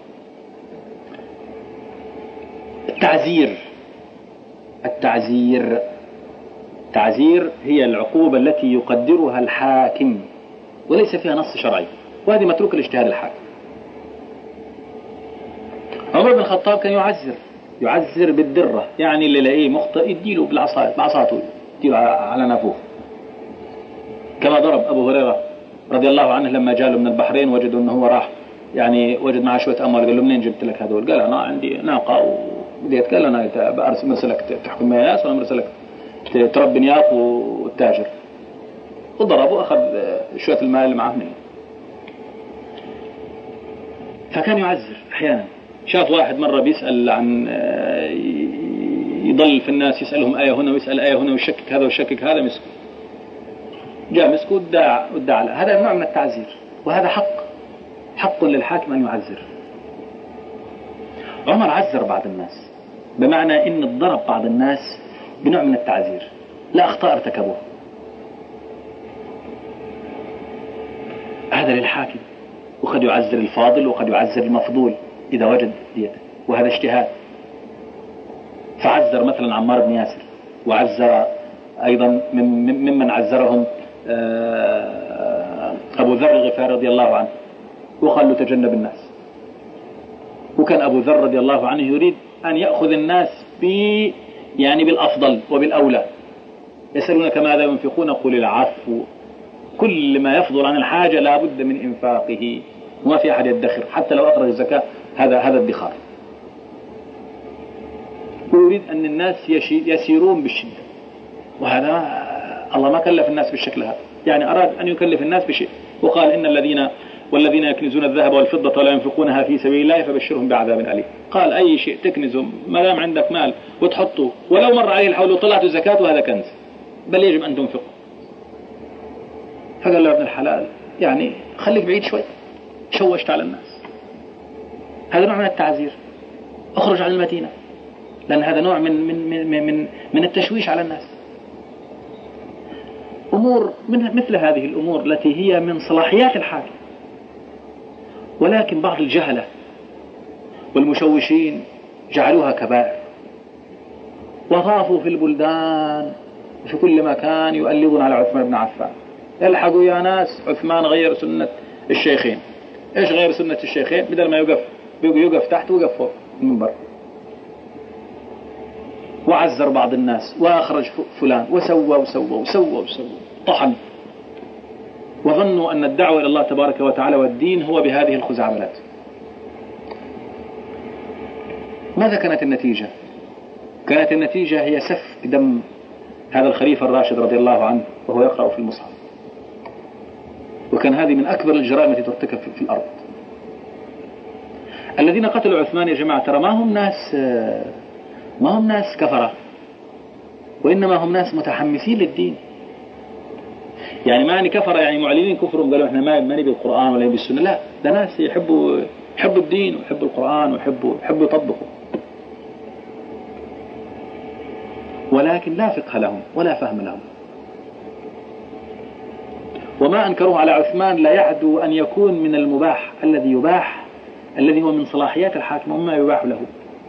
[SPEAKER 1] التعزير. التعزير التعزير هي العقوبة التي يقدرها الحاكم وليس فيها نص شرعي، وهذه متروك الاجتهاد الحاكم. عمر بن الخطاب كان يعزر يعزر بالدرة، يعني اللي لاقيه مخطئ يديله بالعصا بعصاته يديله على نافوخ، كما ضرب أبو هريرة رضي الله عنه لما جاء له من البحرين وجدوا أنه هو راح يعني وجد معه شوية أموال، قال له منين جبت لك هذول؟ قال أنا عندي ناقة وديت. قال أنا أرسل مرسلك تحكم بين الناس ولا مرسلك تربي نياق والتاجر؟ وضربه وأخذ شوية المال اللي معه منه. فكان يعزر أحيانا. شاف واحد مرة بيسأل عن يضل في الناس يسألهم آية هنا ويسأل آية هنا ويشكك هذا ويشكك هذا، مسكه جاء مسكه ودعا ودعا. هذا نوع من التعزير، وهذا حق حق للحاكم أن يعزر. عمر عزر بعض الناس بمعنى إن الضرب بعض الناس بنوع من التعزير، لا أخطاء ارتكبوه، هذا للحاكم. وقد يعزر الفاضل وقد يعزر المفضول إذا وجد ديته، وهذا اجتهاد. فعزر مثلا عمار بن ياسر، وعزر أيضا ممن عزرهم أبو ذر الغفاري رضي الله عنه، وقال له تجنب الناس. وكان أبو ذر رضي الله عنه يريد أن يأخذ الناس ب يعني بالأفضل وبالأولى. يسألونك ماذا ينفقون قل العفو. كل ما يفضل عن الحاجة لا بد من إنفاقه، وما في أحد يدخر حتى لو أخرج الزكاة، هذا هذا الدخار. ويريد أن الناس يسيرون بالشدة، وهذا الله ما كلف الناس بالشكل هذا، يعني أراد أن يكلف الناس بشيء. وقال إن الذين والذين يكنزون الذهب والفضة ولا ينفقونها في سبيل الله فبشرهم بعذاب أليم. قال أي شيء تكنزه ما دام عندك مال وتحطه ولو مر عليه الحول وطلعت الزكاة وهذا كنز، بل يجب أن تنفق. فقال له ابن الحلال يعني خليك بعيد شوي، شوشت على الناس. هذا نوع من التعزير. اخرج عن المدينة، لأن هذا نوع من من من من, من التشويش على الناس. أمور من مثل هذه الأمور التي هي من صلاحيات الحاكم، ولكن بعض الجهلة والمشوشين جعلوها كبائر، وطافوا في البلدان في كل مكان يؤلبون على عثمان بن عفان. الحقوا يا ناس، عثمان غير سنة الشيخين. إيش غير سنة الشيخين؟ بدل ما يقف يقف تحت ويقف فوق المنبر. وعزر بعض الناس وأخرج فلان وسوى وسوى وسوى وسوى طحن، وظنوا أن الدعوة إلى الله تبارك وتعالى والدين هو بهذه الخزعبلات. ماذا كانت النتيجة؟ كانت النتيجة هي سفك دم هذا الخليفة الراشد رضي الله عنه وهو يقرأ في المصحف. وكان هذه من أكبر الجرائم التي ترتكب في الأرض. الذين قتلوا عثمان يا جماعة ترى ما هم ناس ما هم ناس كفرة، وإنما هم ناس متحمسين للدين. يعني ما أني كفرة يعني معلنين كفرهم قالوا إحنا ما ما نبي القرآن ولا نبي السنة، لا، ده ناس يحبوا يحبوا الدين ويحبوا القرآن ويحبوا يحبوا يطبقوا، ولكن لا فقه لهم ولا فهم لهم. وما أنكروه على عثمان لا يعدو أن يكون من المباح الذي يباح، الذي هو من صلاحيات الحاكم وما يباح له.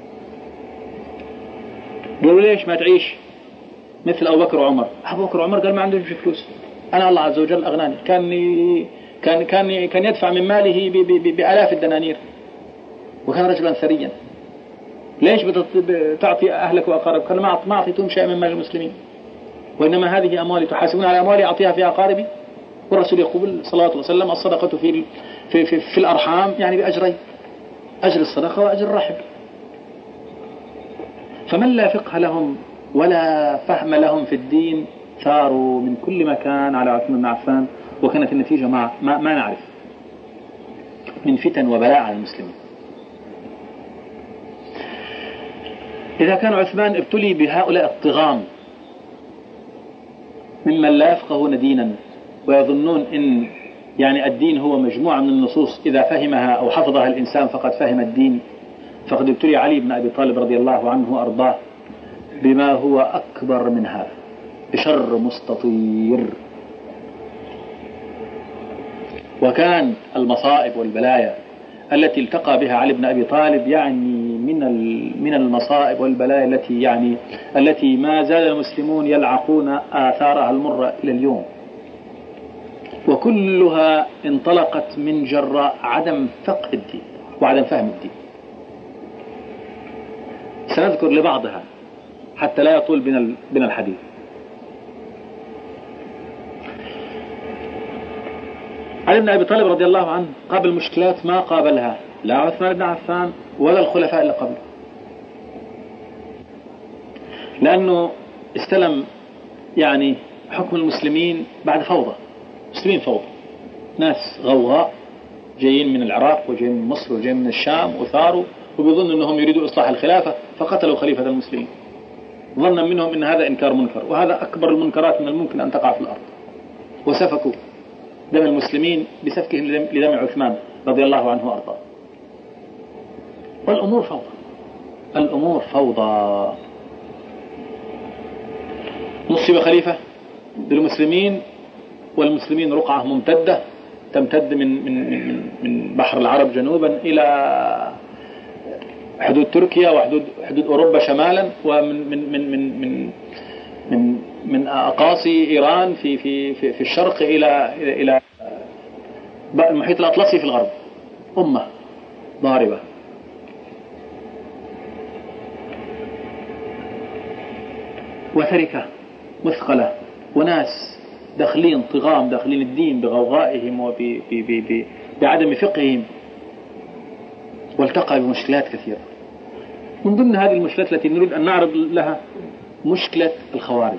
[SPEAKER 1] قالوا ليش ما تعيش مثل أبو بكر وعمر؟ أبو بكر وعمر قال ما عندهم فلوس، أنا الله عز وجل أغناني، كان كان كان كان يدفع من ماله بآلاف الدنانير، وكان رجلا ثريا. ليش بتعطي أهلك وأقاربك؟ قال ما ما أعطيتهم شيء من مال المسلمين، وإنما هذه أموالي تحاسبون على أموالي أعطيها في أقاربي. والرسول يقول صلى الله عليه وسلم الصدقة في في في, في الأرحام يعني بأجرين، أجر الصدقة وأجر الرحم. فمن لا فقه لهم ولا فهم لهم في الدين ثاروا من كل مكان على عثمان بن عفان، وكانت النتيجة ما, ما, ما نعرف من فتن وبلاء على المسلمين. إذا كان عثمان ابتلي بهؤلاء الطغام ممن لا يفقهون دينا ويظنون إن يعني الدين هو مجموعة من النصوص إذا فهمها أو حفظها الإنسان فقد فهم الدين، فقد ابتلي علي بن أبي طالب رضي الله عنه وأرضاه بما هو أكبر من هذا. بشر مستطير. وكان المصائب والبلايا التي التقى بها علي بن أبي طالب يعني من من المصائب والبلايا التي يعني التي ما زال المسلمون يلعقون آثارها المرة إلى اليوم، وكلها انطلقت من جراء عدم فقه الدين وعدم فهم الدين. سنذكر لبعضها حتى لا يطول بنا الحديث. علي بن أبي طالب رضي الله عنه قابل مشكلات ما قابلها لا عثمان بن عفان ولا الخلفاء اللي قبله، لأنه استلم يعني حكم المسلمين بعد فوضى. مسلمين فوضى، ناس غوغاء جايين من العراق وجايين من مصر وجايين من الشام وثاروا وبيظن أنهم يريدوا إصلاح الخلافة فقتلوا خليفة المسلمين ظنا منهم أن هذا إنكار منكر، وهذا أكبر المنكرات من الممكن أن تقع في الأرض. وسفكوا دم المسلمين بسفكهم لدم عثمان رضي الله عنه وأرضاه. والأمور فوضى، الأمور فوضى. نصب خليفة للمسلمين والمسلمين رقعة ممتدة تمتد من من من من بحر العرب جنوبا إلى حدود تركيا وحدود حدود أوروبا شمالا، ومن من من من من من من أقاصي إيران في في في, في الشرق إلى إلى إلى المحيط الأطلسي في الغرب. أمة ضاربة. وتركة مثقلة، وناس داخلين طغام داخلين الدين بغوغائهم وبعدم فقههم، والتقى بمشكلات كثيرة. من ضمن هذه المشكلات التي نريد أن نعرض لها مشكلة الخوارج.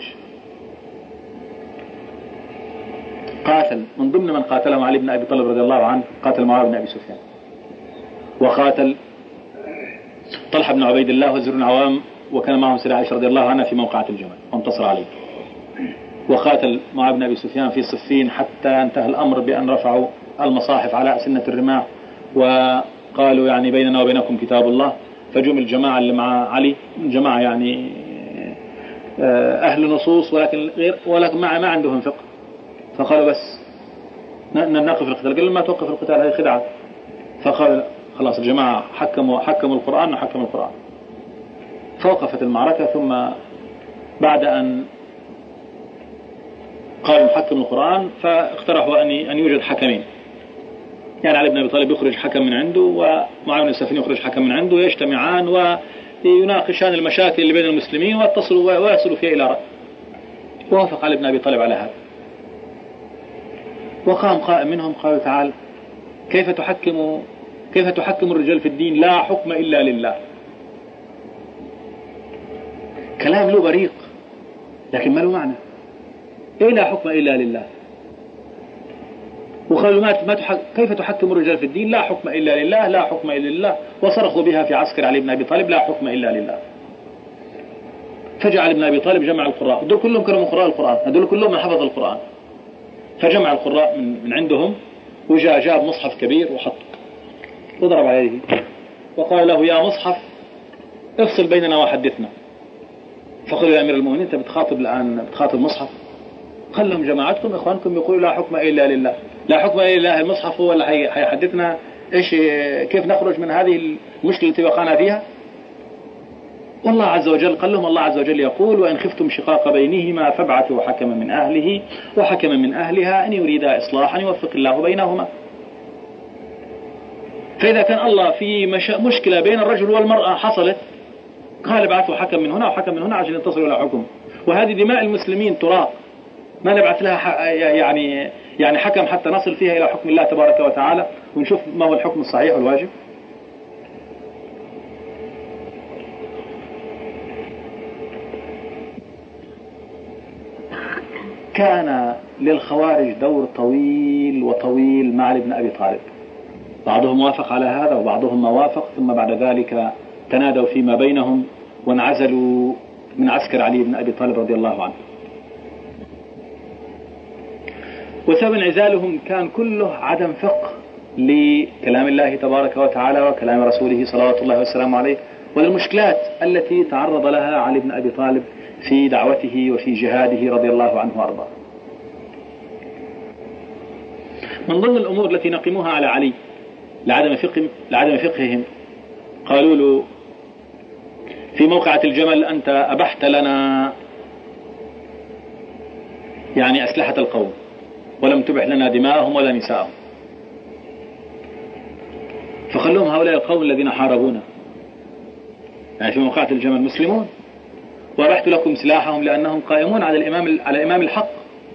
[SPEAKER 1] قاتل من ضمن من قاتلهم علي بن أبي طالب رضي الله عنه، قاتل معاوية بن أبي سفيان، وقاتل طلحة بن عبيد الله وزير العوام، وكان معهم سيدة عائشة رضي الله عنها في موقعة الجمل وانتصر عليه. وقاتل معاوية بن أبي سفيان في صفين حتى انتهى الأمر بأن رفعوا المصاحف على أسنة الرماح وقالوا يعني بيننا وبينكم كتاب الله. فجم الجماعة اللي مع علي جماعة يعني أهل نصوص ولكن غير ولكن ما ما عندهم فقه، فقالوا بس نقف القتال. قالوا ما توقف القتال، هذه خدعة. فقال خلاص الجماعة حكموا حكموا القرآن وحكموا القرآن. فوقفت المعركة، ثم بعد أن قالوا نحكم القرآن فاقترحوا أن أن يوجد حكمين، يعني علي بن أبي طالب يخرج حكم من عنده ومعاوية بن سفيان يخرج حكم من عنده، يجتمعان ويناقشان المشاكل اللي بين المسلمين واتصلوا ويصلوا فيها إلى رأي. ووافق علي بن أبي طالب على هذا. وقام قائم منهم قالوا تعال كيف تحكم كيف تحكم الرجال في الدين؟ لا حكم إلا لله. كلام له بريق لكن ما له معنى. إيه لا حكم إلا لله؟ وقالوا ما ما تحك... كيف تحكم الرجال في الدين؟ لا حكم إلا لله، لا حكم إلا لله. وصرخوا بها في عسكر علي بن أبي طالب لا حكم إلا لله. فجعل ابن أبي طالب جمع القراء، هذول كلهم كانوا من قراء القرآن، هذول كلهم من حفظ القرآن. فجمع القراء من, من عندهم وجاء جاب مصحف كبير وحط وضرب عليه وقال له يا مصحف افصل بيننا وحدثنا. فقالوا يا أمير المؤمنين أنت بتخاطب الآن بتخاطب مصحف؟ قال لهم جماعتكم إخوانكم يقولوا لا حكم إلا لله، لا حكم إلا لله. المصحف هو اللي حيحدثنا إيش كيف نخرج من هذه المشكلة التي وقعنا فيها. والله عز وجل قال لهم الله عز وجل يقول وإن خفتم شقاق بينهما فابعثوا حكما من أهله وحكما من أهلها إن يريدا إصلاحا يوفق الله بينهما. فإذا كان الله في مش... مشكلة بين الرجل والمرأة حصلت قال ابعثوا حكم من هنا وحكم من هنا عشان يتصلوا إلى حكم. وهذه دماء المسلمين تراق، ما نبعث لها ح... يعني يعني حكم حتى نصل فيها إلى حكم الله تبارك وتعالى ونشوف ما هو الحكم الصحيح والواجب. كان للخوارج دور طويل وطويل مع علي بن أبي طالب، بعضهم وافق على هذا وبعضهم ما وافق، ثم بعد ذلك تنادوا فيما بينهم وانعزلوا من عسكر علي بن أبي طالب رضي الله عنه. وسبب انعزالهم كان كله عدم فقه لكلام الله تبارك وتعالى وكلام رسوله صلوات الله والسلام عليه، والمشكلات التي تعرض لها علي بن أبي طالب في دعوته وفي جهاده رضي الله عنه وأرضاه. من ضمن الأمور التي نقموها على علي لعدم فقه لعدم فقههم، قالوا له في موقعة الجمل أنت أبحت لنا يعني أسلحة القوم ولم تبح لنا دماءهم ولا نساءهم، فخلوهم هؤلاء القوم الذين حاربونا يعني في موقعة الجمل مسلمون، وأبحت لكم سلاحهم لأنهم قائمون على الإمام على إمام الحق،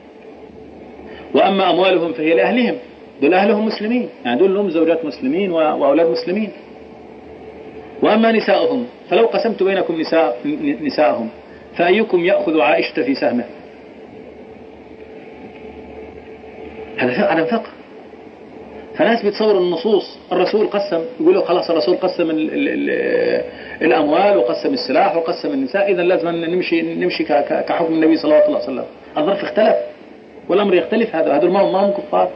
[SPEAKER 1] وأما أموالهم فهي لأهلهم، دول أهلهم مسلمين يعني دول لهم زوجات مسلمين وأولاد مسلمين، وأما نساءهم فلو قسمت بينكم نساء نساءهم فأيكم يأخذ عائشة في سهمه. هذا عدم فقه. فناس بتصور النصوص الرسول قسم، يقولوا خلاص الرسول قسم ال ال ال الأموال وقسم السلاح وقسم النساء، إذا لازم نمشي نمشي كحكم النبي صلى الله عليه وسلم. الظرف اختلف والأمر يختلف. هذا هذول ما هم كفار.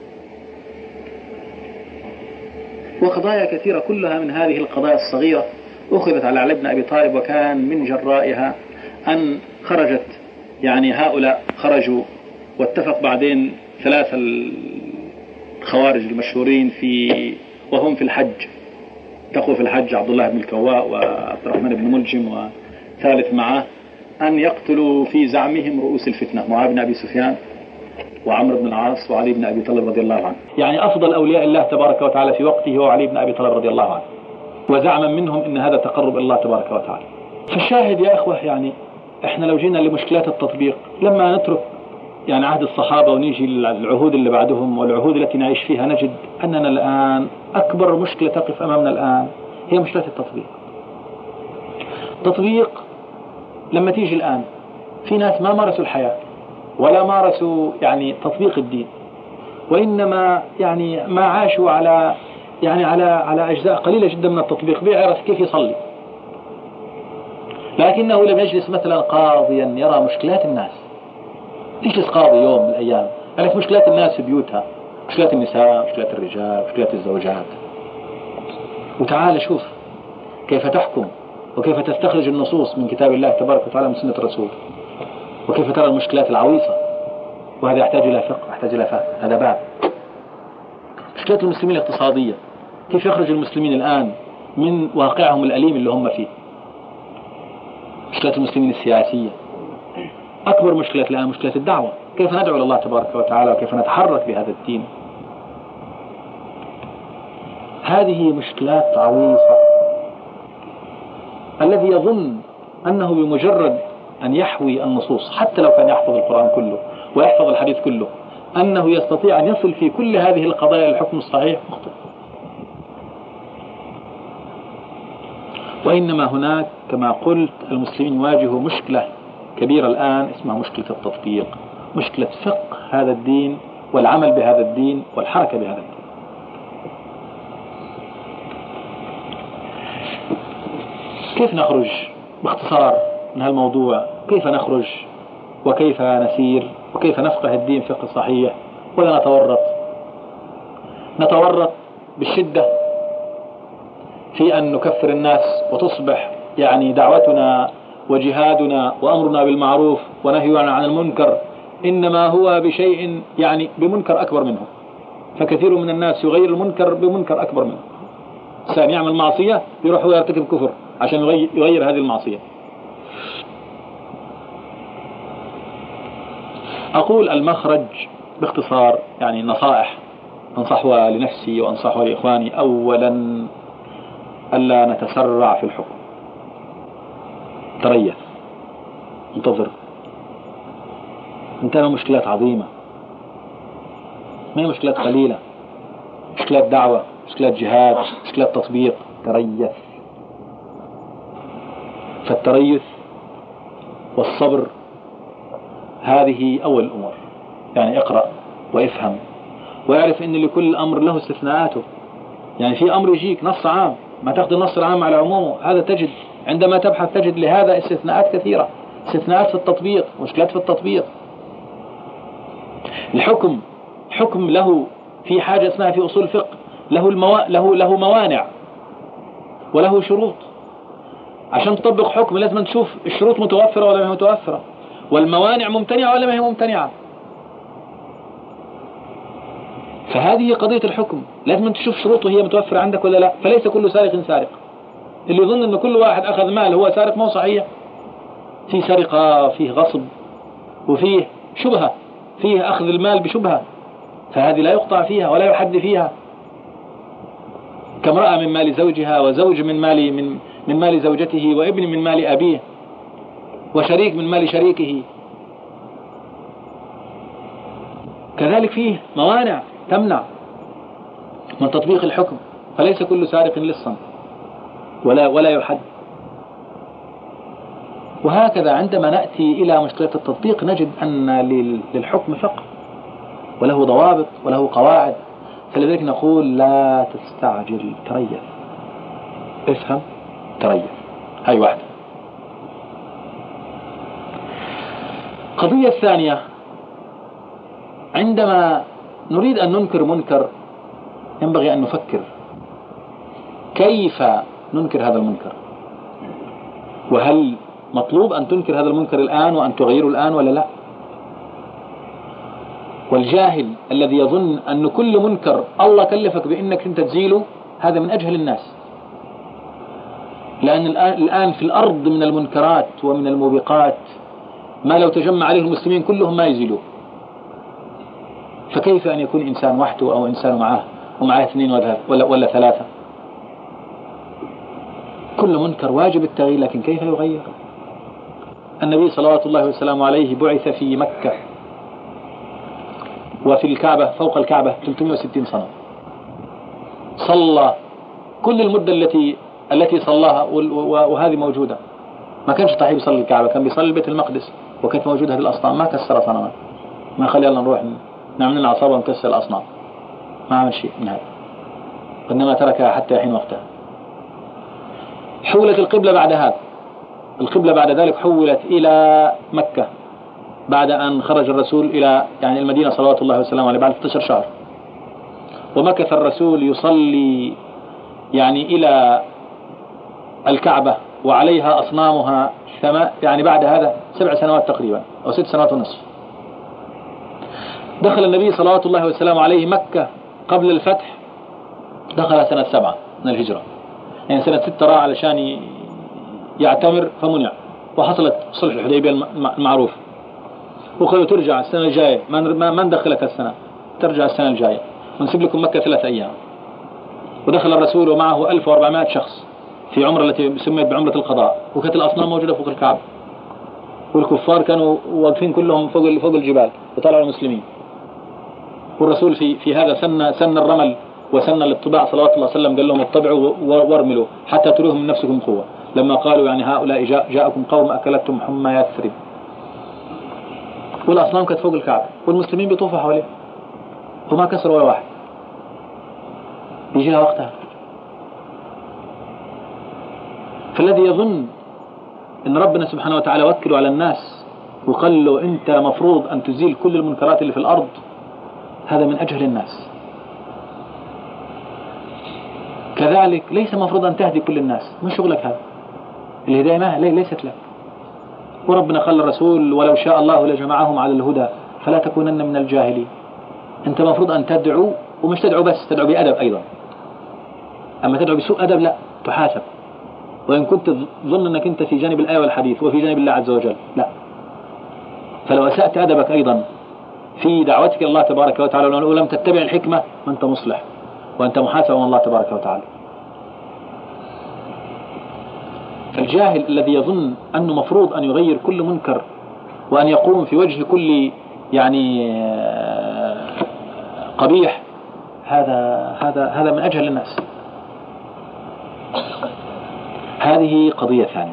[SPEAKER 1] وقضايا كثيرة كلها من هذه القضايا الصغيرة أخذت على علي بن أبي طالب، وكان من جرائها أن خرجت يعني هؤلاء خرجوا واتفق بعدين ثلاثة الخوارج المشهورين في وهم في الحج، تقوا في الحج عبد الله بن الكواء وعبد الرحمن بن ملجم وثالث معه، أن يقتلوا في زعمهم رؤوس الفتنة معاذ بن أبي سفيان وعمرو بن العاص وعلي بن أبي طالب رضي الله عنه. يعني أفضل أولياء الله تبارك وتعالى في وقته هو علي بن أبي طالب رضي الله عنه، وزعما منهم إن هذا تقرب إلى الله تبارك وتعالى. فالشاهد يا أخوة، يعني إحنا لو جينا لمشكلات التطبيق لما نترك يعني عهد الصحابة ونيجي للعهود اللي بعدهم والعهود التي نعيش فيها، نجد أننا الآن أكبر مشكلة تقف أمامنا الآن هي مشكلة التطبيق. تطبيق لما تيجي الآن في ناس ما مارسوا الحياة ولا مارسوا يعني تطبيق الدين، وإنما يعني ما عاشوا على يعني على على أجزاء قليلة جدا من التطبيق. بيعرف كيف يصلي، لكنه لم يجلس مثلا قاضيا يرى مشكلات الناس. يجلس قاضي يوم من الأيام يعرف مشكلات الناس في بيوتها، مشكلات النساء، مشكلات الرجال، مشكلات الزوجات، وتعال شوف كيف تحكم وكيف تستخرج النصوص من كتاب الله تبارك وتعالى من سنة الرسول، وكيف ترى المشكلات العويصة. وهذا يحتاج إلى فقه، يحتاج إلى فهم. هذا باب. مشكلات المسلمين الاقتصادية، كيف يخرج المسلمين الآن من واقعهم الأليم اللي هم فيه. مشكلات المسلمين السياسية، أكبر مشكلة الآن مشكلة الدعوة، كيف ندعو إلى الله تبارك وتعالى وكيف نتحرك بهذا الدين. هذه مشكلات عويصة. الذي يظن أنه بمجرد أن يحوي النصوص حتى لو كان يحفظ القرآن كله ويحفظ الحديث كله أنه يستطيع أن يصل في كل هذه القضايا للحكم الصحيح، مخطئ. وإنما هناك كما قلت المسلمين يواجهوا مشكلة كبيرة الآن اسمها مشكلة التطبيق، مشكلة فقه هذا الدين والعمل بهذا الدين والحركة بهذا الدين. كيف نخرج باختصار من هالموضوع؟ كيف نخرج وكيف نسير وكيف نفقه الدين فقه صحيح ولا نتورط نتورط بالشدة في أن نكفر الناس وتصبح يعني دعوتنا وجهادنا وأمرنا بالمعروف ونهينا عن المنكر إنما هو بشيء يعني بمنكر أكبر منه. فكثير من الناس يغير المنكر بمنكر أكبر منه. إنسان يعمل معصية يروح ويرتكب كفر عشان يغير هذه المعصية. أقول المخرج باختصار يعني نصائح أنصحها لنفسي وأنصحها لإخواني. أولا ألا نتسرع في الحكم، تريث، انتظر. انتهى مشكلات عظيمة، ما هي مشكلات قليلة، مشكلات دعوة، مشكلات جهاد، مشكلات تطبيق. تريث. فالتريث والصبر هذه أول الأمور. يعني اقرأ وافهم ويعرف أن لكل أمر له استثناءاته. يعني في أمر يجيك نص عام ما تأخذ النص العام على عمومه، هذا تجد عندما تبحث تجد لهذا استثناءات كثيرة، استثناءات في التطبيق، مشكلات في التطبيق. الحكم حكم له في حاجة اسمها في أصول الفقه له, الموا... له, له موانع وله شروط. عشان تطبق حكم لازم تشوف الشروط متوفرة ولا ما هي متوفرة، والموانع ممتنعة ولا ما هي ممتنعة. فهذه قضية الحكم، لازم تشوف شروطه هي متوفرة عندك ولا لا. فليس كل سارق سارق. اللي يظن أن كل واحد أخذ مال هو سارق مو صحيح. فيه سرقة، فيه غصب، وفيه شبهة، فيه أخذ المال بشبهة، فهذه لا يقطع فيها ولا يحد فيها. كامرأة من مال زوجها، وزوج من مال من من مال زوجته، وابن من مال أبيه، وشريك من مال شريكه. كذلك فيه موانع تمنع من تطبيق الحكم، فليس كل سارق لصا ولا ولا يحد. وهكذا عندما نأتي إلى مشكلة التطبيق نجد أن للحكم فقه وله ضوابط وله قواعد. فلذلك نقول لا تستعجل، تريث، افهم، تريث. هاي واحدة. القضية الثانية، عندما نريد أن ننكر منكر ينبغي أن نفكر كيف ننكر هذا المنكر، وهل مطلوب أن تنكر هذا المنكر الآن وأن تغيره الآن ولا لا. والجاهل الذي يظن أن كل منكر الله كلفك بأنك أنت تزيله هذا من أجهل الناس، لأن الآن في الأرض من المنكرات ومن الموبقات ما لو تجمع عليه المسلمين كلهم ما يزيلوه. فكيف أن يكون إنسان وحده أو إنسان معه ومعه اثنين ولا, ولا ثلاثة؟ كل منكر واجب التغيير، لكن كيف يغير؟ النبي صلوات الله وسلامه عليه بعث في مكة وفي الكعبة، فوق الكعبة ثلاثمائة وستين صنم، صلى كل المدة التي التي صلاها، وهذه موجودة. ما كانش طيب يصلي الكعبة، كان بيصلي بيت المقدس، وكانت موجودة هذه الأصنام. ما كسر صنما، ما خلي يلا نروح نعمل لنا عصابة ونكسر الأصنام، ما عمل شيء من هذا، إنما تركها حتى يحين وقتها. حولت القبلة بعد هذا، القبلة بعد ذلك حولت إلى مكة بعد أن خرج الرسول إلى يعني المدينة صلوات الله وسلامه عليه بعد ستة عشر شهر. ومكث الرسول يصلي يعني إلى الكعبة وعليها أصنامها يعني بعد هذا سبع سنوات تقريبا أو ست سنوات ونصف. دخل النبي صلوات الله وسلامه عليه مكة قبل الفتح، دخل سنة سبعة من الهجرة، يعني سنة ستة راح علشان يعتمر فمنع، وحصلت صلح الحديبية المعروف، وقالوا ترجع السنة الجاية، ما ندخلك السنة، ترجع السنة الجاية ونسيب لكم مكة ثلاث أيام. ودخل الرسول ومعه ألف وأربعمائة شخص في عمرة التي سميت بعمرة القضاء، وكانت الأصنام موجودة فوق الكعبة، والكفار كانوا واقفين كلهم فوق فوق الجبال وطلعوا المسلمين. والرسول في في هذا سن سن الرمل وسن الاتباع صلوات الله وسلم، قال لهم اتبعوا وارملوا حتى تريهم من نفسكم قوة، لما قالوا يعني هؤلاء جاء جاءكم قوم أكلتهم حمى يثرب. والأصنام كانت فوق الكعبة والمسلمين بيطوفوا حواليه وما كسروا ولا واحد. يجيها وقتها. فالذي يظن ان ربنا سبحانه وتعالى وكله على الناس وقال له انت مفروض ان تزيل كل المنكرات اللي في الارض، هذا من اجهل الناس. كذلك ليس مفروض ان تهدي كل الناس، مش شغلك هذا، الهداية ما ليست لك. وربنا قال للرسول ولو شاء الله لجمعهم على الهدى فلا تكونن من الجاهلين. انت مفروض ان تدعو، ومش تدعو بس، تدعو بأدب ايضا. اما تدعو بسوء ادب لا، تحاسب. وإن كنت تظن أنك أنت في جانب الآية والحديث وفي جانب الله عز وجل لا. فلو أسأت أدبك أيضا في دعوتك الله تبارك وتعالى ولم تتبع الحكمة وأنت مصلح وأنت محاسب من الله تبارك وتعالى. فالجاهل الذي يظن أنه مفروض أن يغير كل منكر وأن يقوم في وجه كل يعني قبيح، هذا هذا هذا من أجهل الناس. هذه قضية ثانية.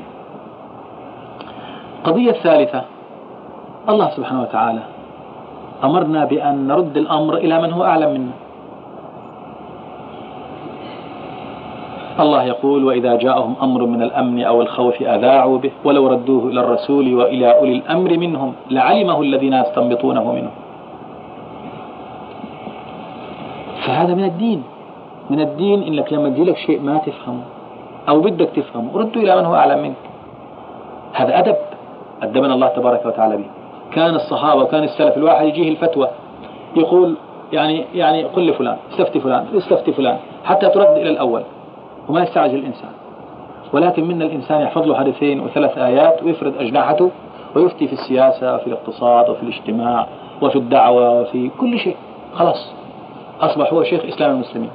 [SPEAKER 1] قضية ثالثة، الله سبحانه وتعالى أمرنا بأن نرد الأمر إلى من هو أعلم منا. الله يقول وإذا جاءهم أمر من الأمن أو الخوف أذاعوا به ولو ردوه إلى الرسول وإلى أولي الأمر منهم لعلمه الذين يستنبطونه منه. فهذا من الدين، من الدين إنك لما تجي لك شيء ما تفهمه أو بدك تفهم ردوا إلى من هو أعلم منك. هذا أدب أدبنا الله تبارك وتعالى به. كان الصحابة وكان السلف الواحد يجيه الفتوى يقول يعني يعني قل لفلان استفتي فلان استفتي فلان حتى ترد إلى الأول وما يستعجل الإنسان. ولكن من الإنسان يحفظ له حديثين وثلاث آيات ويفرد أجنحته ويفتي في السياسة وفي الاقتصاد وفي الاجتماع وفي الدعوة وفي كل شيء. خلاص أصبح هو شيخ إسلام المسلمين.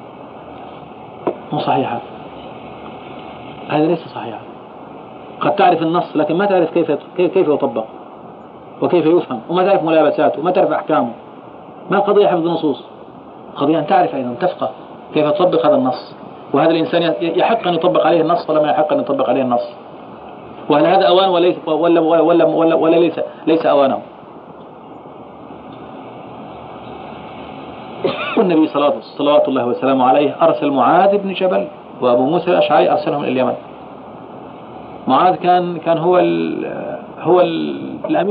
[SPEAKER 1] مو صحيحة، هذا ليس صحيحا. قد تعرف النص لكن ما تعرف كيف كيف يطبق وكيف يفهم، وما تعرف ملابساته وما تعرف أحكامه. ما القضية حفظ النصوص، قضية أن تعرف أيضا تفقه كيف تطبق هذا النص. وهذا الإنسان يحق أن يطبق عليه النص ولا ما يحق أن يطبق عليه النص. وهل هذا أوان وليس ولا ولا ولا, ولا, ولا ليس ليس أوانه. والنبي صلوات الله وسلامه عليه أرسل معاذ بن جبل وأبو موسى الأشعري أرسلهم إلى اليمن. معاذ كان كان هو ال هو ال الأمير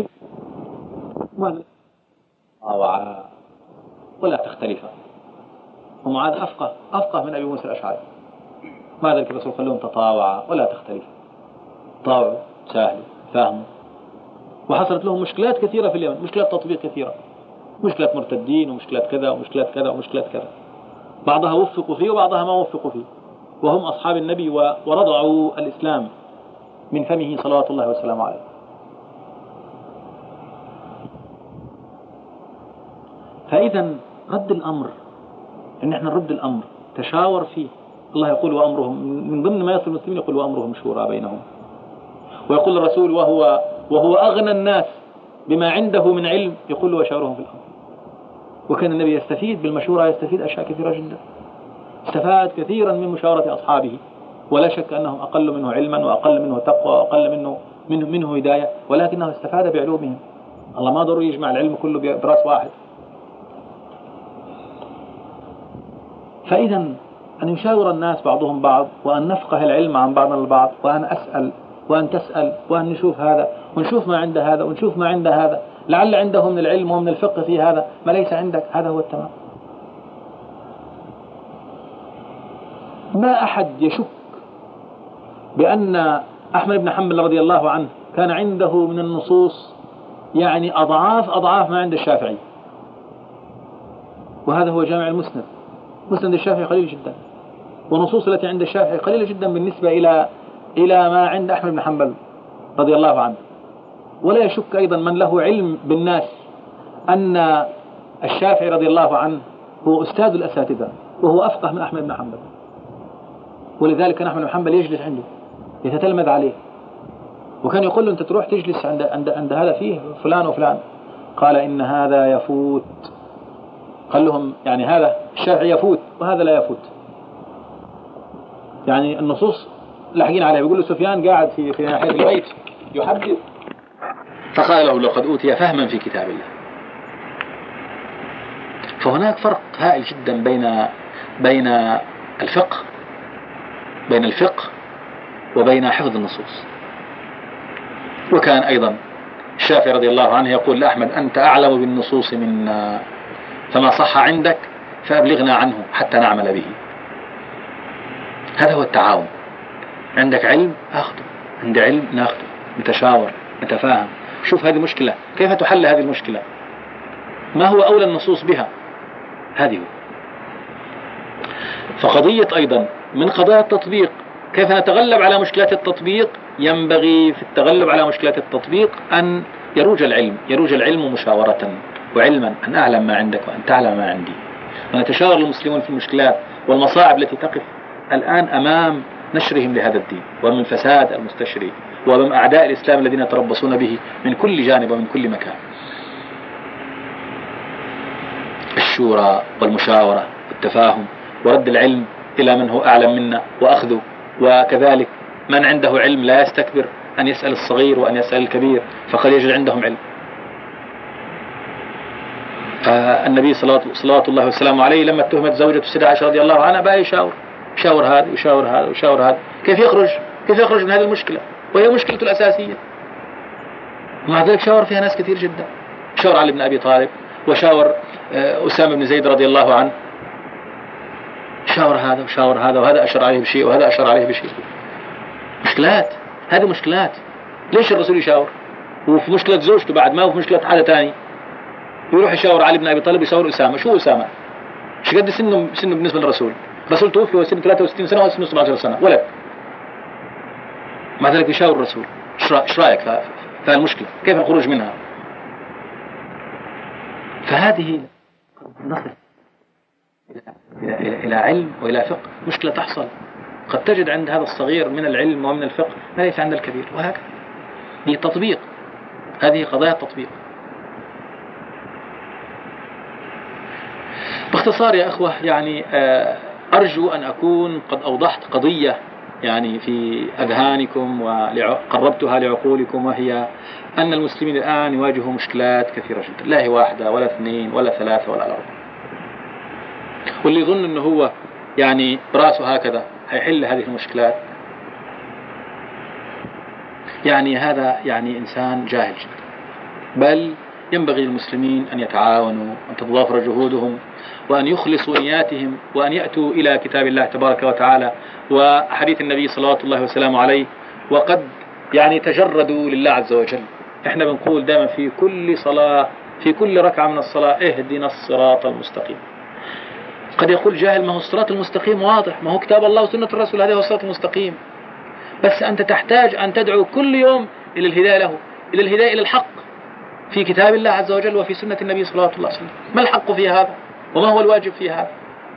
[SPEAKER 1] ولا تختلف. ومعاذ أفقه أفقه من أبي موسى الأشعري. ما ذلك الرسول خلوهم تطاوعا ولا تختلف. طاوع سهل فهم. وحصلت لهم مشكلات كثيرة في اليمن، مشكلات تطبيق كثيرة، مشكلات مرتدين ومشكلات كذا ومشكلات كذا ومشكلات كذا. بعضها وفقوا فيه وبعضها ما وفقوا فيه، وهم أصحاب النبي ورضعوا الإسلام من فمه صلوات الله وسلامه عليه. فإذا رد الأمر إن إحنا نرد الأمر تشاور فيه. الله يقول وأمرهم من ضمن ما يصل المسلمين يقول وأمرهم شورى بينهم. ويقول الرسول وهو وهو أغنى الناس بما عنده من علم يقول وشاورهم في الأمر. وكان النبي يستفيد بالمشورة، يستفيد أشياء كثيرة جدا. استفاد كثيرا من مشاورة أصحابه، ولا شك أنهم أقل منه علما وأقل منه تقوى وأقل منه منه, منه هداية، ولكنه استفاد بعلومهم. الله ما ضروري يجمع العلم كله براس واحد. فإذا أن يشاور الناس بعضهم بعض، وأن نفقه العلم عن بعضنا البعض، وأن أسأل وأن تسأل، وأن نشوف هذا ونشوف ما عند هذا ونشوف ما عند هذا، لعل عنده من العلم ومن الفقه في هذا ما ليس عندك. هذا هو التمام. ما أحد يشك بأن أحمد بن حنبل رضي الله عنه كان عنده من النصوص يعني أضعاف أضعاف ما عند الشافعي. وهذا هو جامع المسند. مسند الشافعي قليل جدا، ونصوص التي عند الشافعي قليلة جدا بالنسبة إلى إلى ما عند أحمد بن حنبل رضي الله عنه. ولا يشك أيضا من له علم بالناس أن الشافعي رضي الله عنه هو أستاذ الأساتذة، وهو أفقه من أحمد بن حنبل. ولذلك كان أحمد بن حنبل يجلس عنده يتتلمذ عليه، وكان يقول له أنت تروح تجلس عند عند عند هذا فيه فلان وفلان. قال إن هذا يفوت. قال لهم يعني هذا الشافعي يفوت وهذا لا يفوت. يعني النصوص لاحقين عليه. بيقول له سفيان قاعد في في ناحية البيت يحدث، فقال له لقد أوتي فهما في كتاب الله. فهناك فرق هائل جدا بين بين الفقه بين الفقه وبين حفظ النصوص. وكان أيضا الشافعي رضي الله عنه يقول لأحمد أنت أعلم بالنصوص منا، فما صح عندك فأبلغنا عنه حتى نعمل به. هذا هو التعاون. عندك علم أخذه، عندي علم ناخذه، نتشاور نتفاهم. شوف هذه مشكلة كيف تحل هذه المشكلة، ما هو أولى النصوص بها، هذه هو. فقضية أيضا من قضايا التطبيق كيف نتغلب على مشكلات التطبيق. ينبغي في التغلب على مشكلات التطبيق أن يروج العلم يروج العلم مشاورة وعلما، أن أعلم ما عندك وأن تعلم ما عندي، ونتشاور المسلمون في المشكلات والمصاعب التي تقف الآن أمام نشرهم لهذا الدين، ومن فساد المستشري ومن أعداء الإسلام الذين يتربصون به من كل جانب ومن كل مكان. الشورى والمشاورة والتفاهم ورد العلم إلى من هو أعلم منا وأخذه، وكذلك من عنده علم لا يستكبر أن يسأل الصغير وأن يسأل الكبير فقد يجد عندهم علم. النبي صلى الله وسلم عليه لما اتهمت زوجته السيدة عائشة رضي الله عنها بقى يشاور يشاور هذا يشاور هذا يشاور هذا كيف يخرج كيف يخرج من هذه المشكلة، وهي مشكلته الأساسية. ومع ذلك شاور فيها ناس كثير جدا. شاور علي بن أبي طالب، وشاور أسامة بن زيد رضي الله عنه، وشاور هذا وشاور هذا، وهذا أشر عليه بشيء وهذا أشر عليه بشيء. مشكلات، هذه مشكلات. ليش الرسول يشاور؟ وفي مشكلة زوجته بعد ما هو في مشكلة حدا تاني يروح يشاور علي بن أبي طالب، يشاور أسامة. شو أسامة؟ ايش قد سنه سنه بالنسبة للرسول؟ الرسول توفي وسنه ثلاثة وستين سنة وسنه سبعة عشر سنة ولد، مع ذلك يشاور الرسول. ايش رايك في المشكلة؟ كيف الخروج منها؟ فهذه نصل إلى, إلى, إلى علم وإلى فقه. مشكلة تحصل قد تجد عند هذا الصغير من العلم ومن الفقه ما ليس عند الكبير، وهكذا. هي تطبيق، هذه قضايا التطبيق. باختصار يا أخوة، يعني أرجو أن أكون قد أوضحت قضية يعني في أذهانكم وقربتها لعقولكم، وهي أن المسلمين الآن يواجهوا مشكلات كثيرة جدا، لا هي واحدة ولا اثنين ولا ثلاثة ولا أربعة. واللي يظن أنه هو يعني براسه هكذا هيحل هذه المشكلات يعني هذا يعني إنسان جاهل جدا. بل ينبغي للمسلمين أن يتعاونوا وأن تتضافر جهودهم وأن يخلصوا نياتهم وأن يأتوا إلى كتاب الله تبارك وتعالى وحديث النبي صلوات الله وسلامه عليه، وقد يعني تجردوا لله عز وجل. احنا بنقول دائما في كل صلاة، في كل ركعة من الصلاة: اهدنا الصراط المستقيم. قد يقول جاهل: ما هو الصراط المستقيم واضح، ما هو كتاب الله وسنة الرسول، هذا هو الصراط المستقيم. بس أنت تحتاج أن تدعو كل يوم إلى الهداية له، إلى الهداية إلى الحق في كتاب الله عز وجل وفي سنة النبي صلى الله عليه وسلم. ما الحق في هذا؟ وما هو الواجب في هذا؟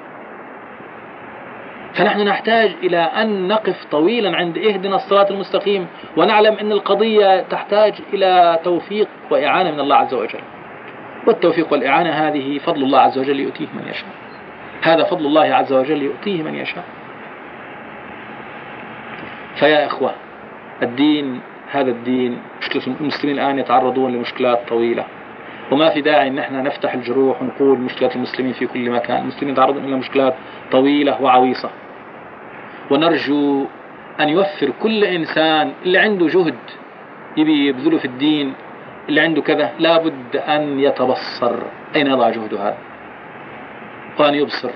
[SPEAKER 1] فنحن نحتاج إلى أن نقف طويلا عند اهدنا الصراط المستقيم، ونعلم أن القضية تحتاج إلى توفيق وإعانة من الله عز وجل. والتوفيق والإعانة هذه فضل الله عز وجل يؤتيه من يشاء، هذا فضل الله عز وجل يؤتيه من يشاء. فيا إخوة، الدين، هذا الدين، مشكلة المسلمين الآن يتعرضون لمشكلات طويلة، وما في داعي أن احنا نفتح الجروح ونقول مشكلات المسلمين في كل مكان. المسلمين يتعرضون إلى مشكلات طويلة وعويصة، ونرجو أن يوفر كل إنسان اللي عنده جهد يبي يبذله في الدين، اللي عنده كذا، لابد أن يتبصر أين يضع جهده هذا وأن يبصر.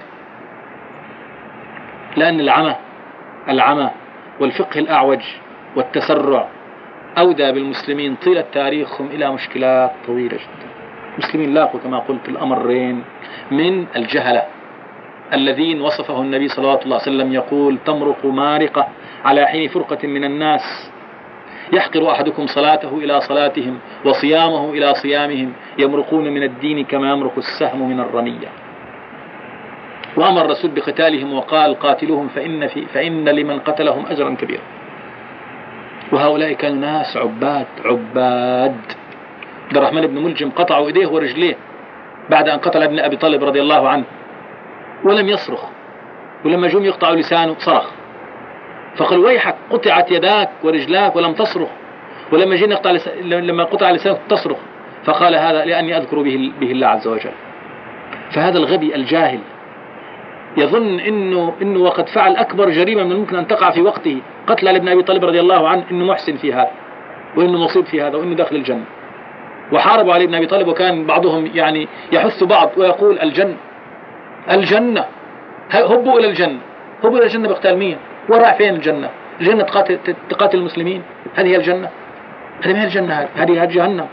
[SPEAKER 1] لأن العمى العمى والفقه الأعوج والتسرع أودى بالمسلمين طيلة تاريخهم إلى مشكلات طويلة جدا. المسلمين لاقوا كما قلت الأمرين من الجهلة الذين وصفه النبي صلى الله عليه وسلم يقول: تمرق مارقة على حين فرقة من الناس، يحقر أحدكم صلاته إلى صلاتهم وصيامه إلى صيامهم، يمرقون من الدين كما يمرق السهم من الرمية. وأمر الرسول بقتالهم وقال: قاتلوهم فإن, في فإن لمن قتلهم أجرا كبيرا. وهؤلاء كانوا ناس عباد عباد. عبد الرحمن بن ملجم قطعوا إيديه ورجليه بعد أن قتل ابن أبي طالب رضي الله عنه ولم يصرخ، ولما جم يقطعوا لسانه صرخ، فقال: ويحك، قطعت يداك ورجلاك ولم تصرخ، ولما جينا نقطع لس... لما قطع لسانك تصرخ. فقال: هذا لأني أذكر به, به الله عز وجل. فهذا الغبي الجاهل يظن إنه, إنه وقد فعل أكبر جريمة من ممكن أن تقع في وقته، قتل ابن أبي طالب رضي الله عنه، إنه محسن في هذا وإنه مصيب في هذا وإنه داخل الجنة. وحاربوا علي بن أبي طالب، وكان بعضهم يعني يحث بعض ويقول: الجنة الجنة، هبوا إلى الجنة، هبوا إلى الجنة بقتال مين؟ وراء فين الجنة؟ الجنة تقاتل, تقاتل المسلمين؟ هذه هي الجنة؟ هذه ما هي الجنة، هذه هي جهنم.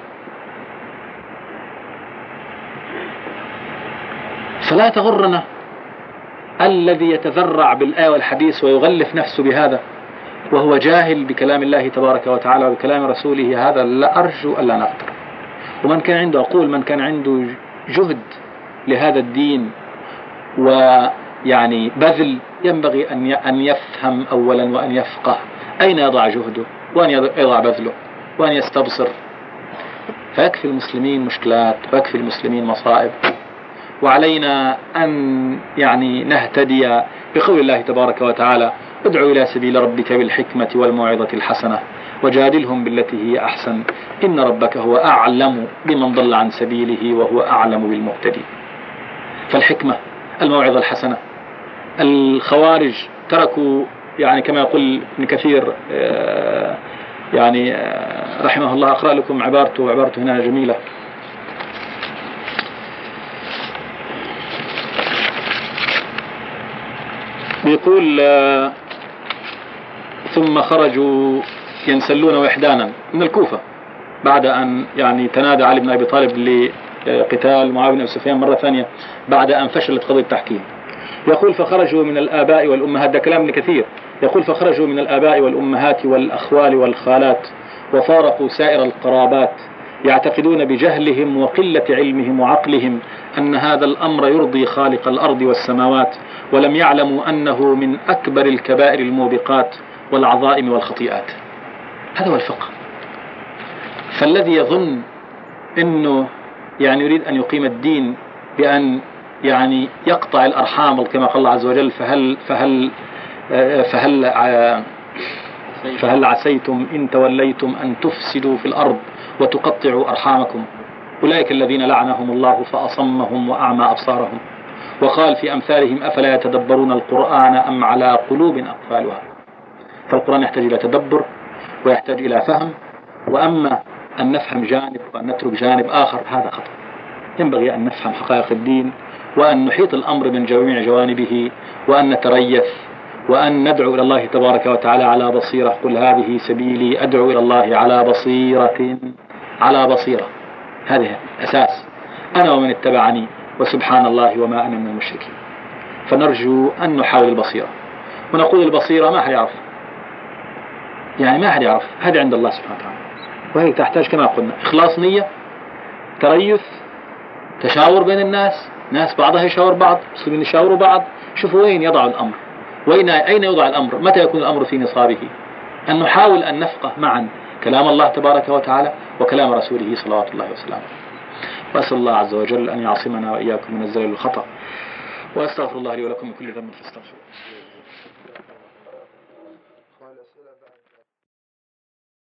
[SPEAKER 1] فلا تغرنا الذي يتذرع بالآية والحديث ويغلف نفسه بهذا وهو جاهل بكلام الله تبارك وتعالى وبكلام رسوله، هذا لا أرجو ألا نغتر. ومن كان عنده، أقول من كان عنده جهد لهذا الدين ويعني بذل، ينبغي أن يفهم أولا وأن يفقه أين يضع جهده وأن يضع بذله وأن يستبصر. فيكفي المسلمين مشكلات ويكفي المسلمين مصائب، وعلينا أن يعني نهتدي بقول الله تبارك وتعالى: ادعو إلى سبيل ربك بالحكمة والموعظة الحسنة وجادلهم بالتي هي أحسن إن ربك هو أعلم بمن ضل عن سبيله وهو أعلم بالمهتدين. فالحكمة، الموعظة الحسنة. الخوارج تركوا يعني كما يقول ابن كثير يعني رحمه الله، أقرأ لكم عبارته، عبارته هنا جميلة: بيقول آه ثم خرجوا ينسلون وحدانا من الكوفة بعد أن يعني تنادى علي بن أبي طالب لقتال معاوية بن أبي سفيان مرة ثانية بعد أن فشلت قضية التحكيم. يقول فخرجوا من الآباء والأمهات، ده كلام ابن كثير، يقول فخرجوا من الآباء والأمهات والأخوال والخالات وفارقوا سائر القرابات يعتقدون بجهلهم وقلة علمهم وعقلهم أن هذا الأمر يرضي خالق الأرض والسماوات، ولم يعلموا أنه من أكبر الكبائر الموبقات والعظائم والخطيئات. هذا هو الفقه. فالذي يظن أنه يعني يريد أن يقيم الدين بأن يعني يقطع الأرحام كما قال الله عز وجل فهل فهل فهل فهل عسيتم إن توليتم أن تفسدوا في الأرض وتقطعوا أرحامكم أولئك الذين لعنهم الله فأصمهم وأعمى أبصارهم. وقال في أمثالهم أفلا يتدبرون القرآن أم على قلوب أقفالها. فالقرآن يحتاج إلى تدبر ويحتاج إلى فهم، وأما أن نفهم جانب وأن نترك جانب آخر هذا خطأ. ينبغي أن نفهم حقائق الدين وأن نحيط الأمر من جميع جوانبه وأن نتريث وأن ندعو إلى الله تبارك وتعالى على بصيرة. قل هذه سبيلي أدعو إلى الله على بصيرة على بصيرة. هذه أساس أنا ومن اتبعني وسبحان الله وما أنا من المشركين. فنرجو أن نحاول البصيرة، ونقول البصيرة ما حد يعرف، يعني ما حد يعرف، هذا عند الله سبحانه وتعالى. وهي تحتاج كما قلنا إخلاص نية، تريث، تشاور بين الناس، ناس بعضها يشاور بعض، مسلمين يشاوروا بعض، شوفوا وين يضع الأمر، وين أين يوضع الأمر، متى يكون الأمر في نصابه. أن نحاول أن نفقه معا كلام الله تبارك وتعالى وكلام رسوله صلوات الله وسلامه. وأسأل الله عز وجل أن يعصمنا وإياكم من الزلل والخطأ، وأستغفر الله لي ولكم من كل ذنب فاستغفروه.